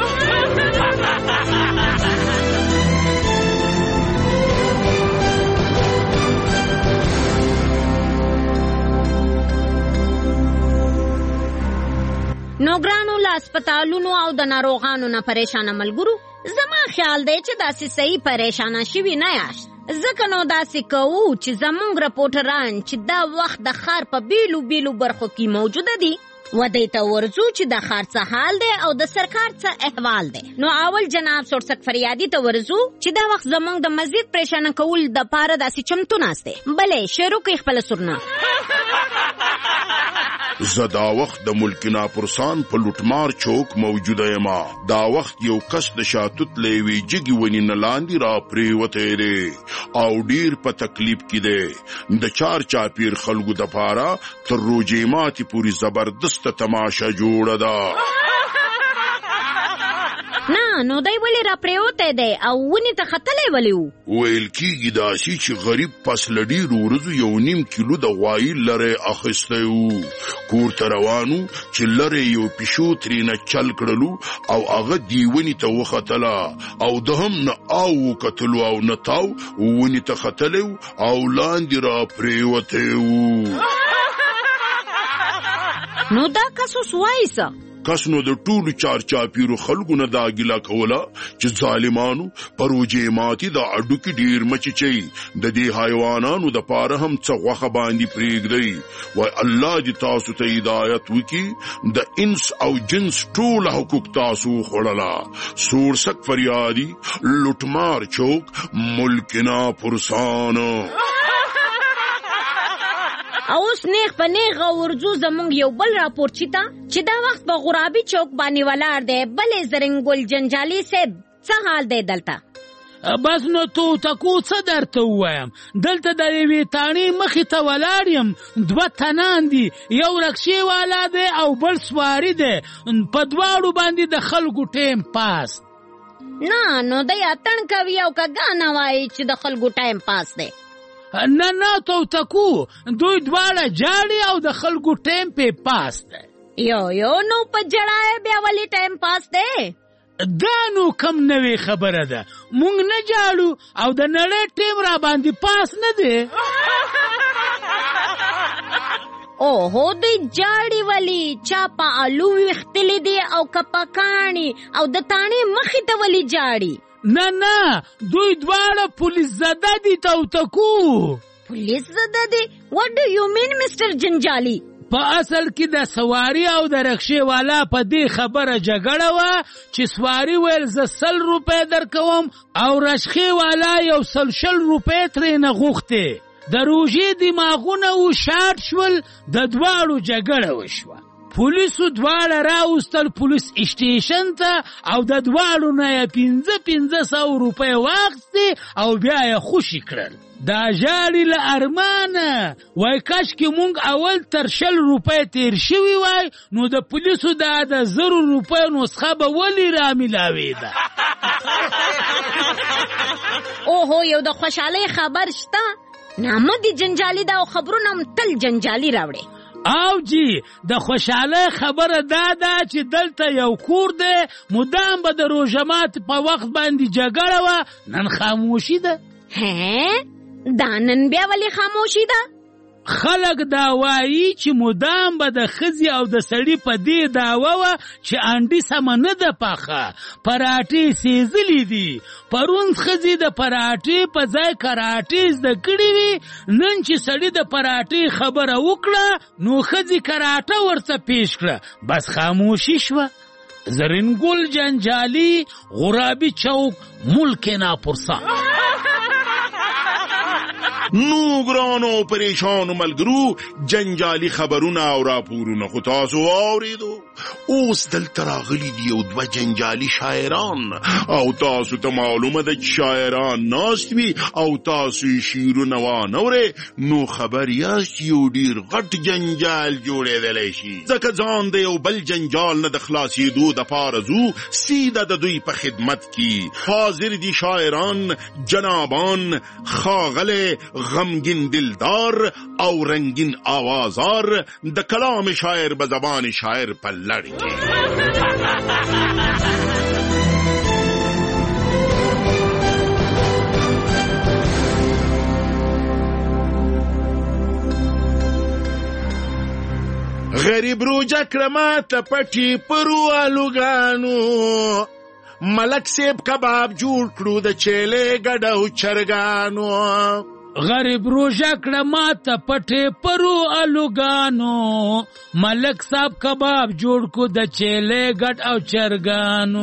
نو ګرانو له هسپتالونو او د ناروغانو نه پریشانه ملګرو، زما خیال دی چې داسې صحیح پریشانه شوي نه یاست، ځکه نو داسې کوو چې زمونږ رپورټران چې دا وخت د ښار په بیلو بیلو برخو کې موجوده دي و دې ته ورځو چې د ښار څه حال دی او د سرکار څه احوال دی. نو اول جناب سورسک فریادي ته ورځو چې دا وخت زمونږ د مزید پریشانه کول د پاره داسې چمتو ناست دی. بلې شروع کوي خپله سرونه. زه دا وخت د ملک ناپرسان په لوټمار چوک موجوده یما. دا وخت یو کس د شاتوت له یوې جګې ونې نه لاندې را پرېوتی دی او ډېر په تکلیف کې دی. د چار چاپیر خلکو دپاره تر روژې ماتې پورې زبردسته تماشه جوړه ده. نه نو دی ولې را پرېوتی دی او ونې ته ختلی ولې و؟ ویل کېږي داسې چې غریب پس له ډېرو ورځو یو نیم کیلو د غوایي لری اخیستی و. کور ته روانو چې لری یو پیشو ترېنه چل کړلو او هغه دې ونې ته وختله او ده هم نه او وکتلو او نه تاو، ونې ته ختلی او لاندې را پرېوتی و. نو دا کس اوس وایي څه؟ کس نو د ټولو چار چاپیرو خلکو نه دا ګیله کوله چې ظالمانو په روژې ماتې دا اډوکې ډېر مچچئ، د دې حیوانانو دپاره هم څه غوښه باندې پرېږدئ. وای الله دې تاسو ته هدایت وکړي، د انس او جنس ټوله حقوق تاسو وخوړله. سورسک فریادي، لوټمار چوک، ملک ناپرسان. او اوس نیغ په نیغه ورځو زمونږ یو بل راپورچي ته چې دا وخت په غرابي چوک باندې ولاړ دی بلې زرنګل جنجالي صاحب څه حال دی دلته؟ بس نو تو تکو څه درته ووایم، دلته د یوې تاڼې مخې ته ولاړ یم، دوه تنان دي، یو رکشې والا دی او بل سواري دی، په دواړو باندې د خلکو ټیم پاس. نه نو دی اتڼ کوي او کګانه وایي چې د خلکو ټایم پاس دی. نه نه توتکو دوی دواړه جاړي او د خلکو ټیم پې پاس دی. یو یو نو په جړای بیا ولې ټایم پاس دی؟ دا نو کم نوې خبره ده، مونږ نه جاړو او د نړۍ ټیم را باندې پاس نه دی. اوهو دوی جاړي ولی چا په الو ویختلی دی او کپا کاڼي او د تاڼې مخې ته ولی جاړي؟ نه نه دوی دواړه پولیس زده دي توتکو. پولیس زده دي؟ what do you mean مستر جنجالي؟ په اصل کې د سواری او د رکشې والا په دې خبره جګړه وه چې سواری ویل زه سل روپۍ درکوم او رشخې والا یو سل شل روپۍ ترېنه غوښتې. د روژې دماغونه و شاټ شول، د دواړو جګړه وشوه. پولیسو دواړه راوستل پولیس اسټیشن ته او د دواړو نه یې پنځه پنځه سوه روپۍ واخیستې او بیا یې خوشي کړل. دا ژاړي له ارمانه وای کاشکې مونږ اول تر شل روپۍ تیر شوي وای نو د پولیسو دا د زرو روپۍ نسخه به ولې رامیلاوېده. اوهو یو د خوشحالۍ خبر شته؟ نامه دي جنجالي ده او خبرونه هم تل جنجالي راوړي. او جی د خوشحاله خبره دا ده چې دلته یو کور دی مدام به د روژه مات په وخت باندې جګړه وه، نن خاموشي ده. هې دا نن بیا ولې خاموشي ده؟ خلک دا وایي چې مدام به د ښځې او د سړي په دې دعوه وه چې انډي سمه نه ده پاخه، پراټې سېزلي دي. پرون ښځې د پراټې په ځای کراټې زده کړې وي، نن چې سړي د پراټې خبره وکړه نو ښځې کراټه ورته پیش کړه، بس خاموشي شوه. زرنګل جنجالي، غرابي چوک، ملک ناپرسا. نو ګرانو پریشانو ملګرو جنجالي خبرونه او راپورونه خو تاسو واورېدو. اوس دلته راغلي دي یو دوه جنجالي شاعران او تاسو ته معلومه ده چې شاعران ناست وي او تاسو یې شعرونه وانورئ نو خبر یاست یو ډېر غټ جنجال جوړېدلی شي. ځکه ځان د یو بل جنجال نه د خلاصېدو دپاره ځو سیده د دوی په خدمت کې. حاضر دي شاعران جنابان خاغله غمگین دلدار او رنگین آوازار د کلام شاعر به زبان شاعر پر لڑ کے. غریب رو جکرمات پټی پرو الوګانو ملک سیب کباب جوړ کړو د چیلې ګډو چرګانو. غریب روژه کړه ماته پټې پرو الوګانو ملک صاحب کباب جوړ کو د چیلې ګډ او چرګانو.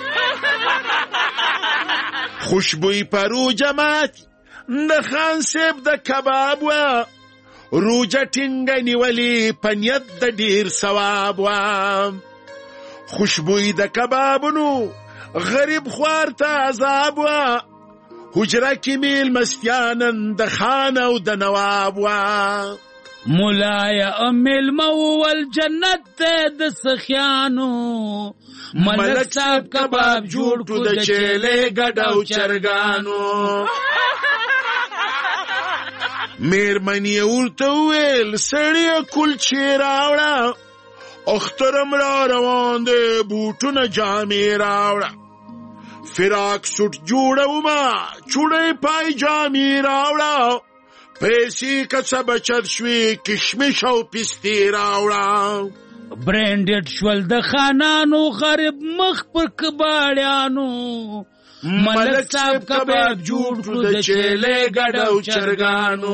خوشبوئی پرو جماعت د خان سیب د کباب و روجه ټینګه نیولې پنیت د ډیر ثواب و. خوشبوئی د کبابونو غریب خوار ته عذاب و حجره کې میل مستیانن د خان او د نواب و. مولایا امیل مول جنت د سخیانو ملک صاحب کباب جوړ کو د چیلې ګډ او چرګانو. میرمنی ورته وویل سړیه کلچې راوړه اخترم را روان دی بوټونه جامې راوړه فراق سوټ جوړومه چوړې پای جامې راوړه پیسې که څه بچت شوې کشمش او پستې راوړه. برینډډ شول د خانانو غریب مخ پر کباړیانو ملک صاحب کباب جوړ کړو د چیلې ګډ او چرګانو.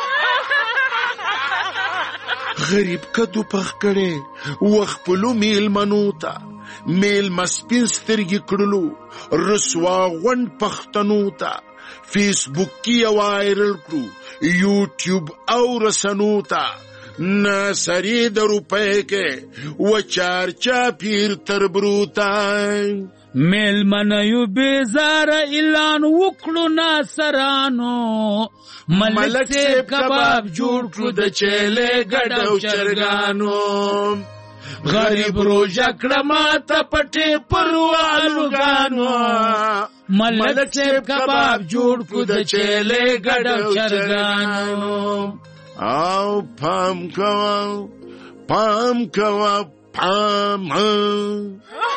غریب کدو پخ کړي وخپلو میل منوتا میل مسپین سترګې کړلو رسوا غونډ پښتنو ته فیسبوک کې وایرل کړو، یوټیوب او رسنو ته ناسری د روپۍ کې و چارچا پیر تر بروتای میلمنیو بیزار اعلان وکړو ناصرانو، ملک سیب کباب جوړ کړو د چیلې ګډ او چرګانو، غریب روژه کړه ماته پټې پروالوګانو، ملک سیب کباب جوړ کړو د چیلې ګډ او چرګانو. او پام کوه پام کوه پام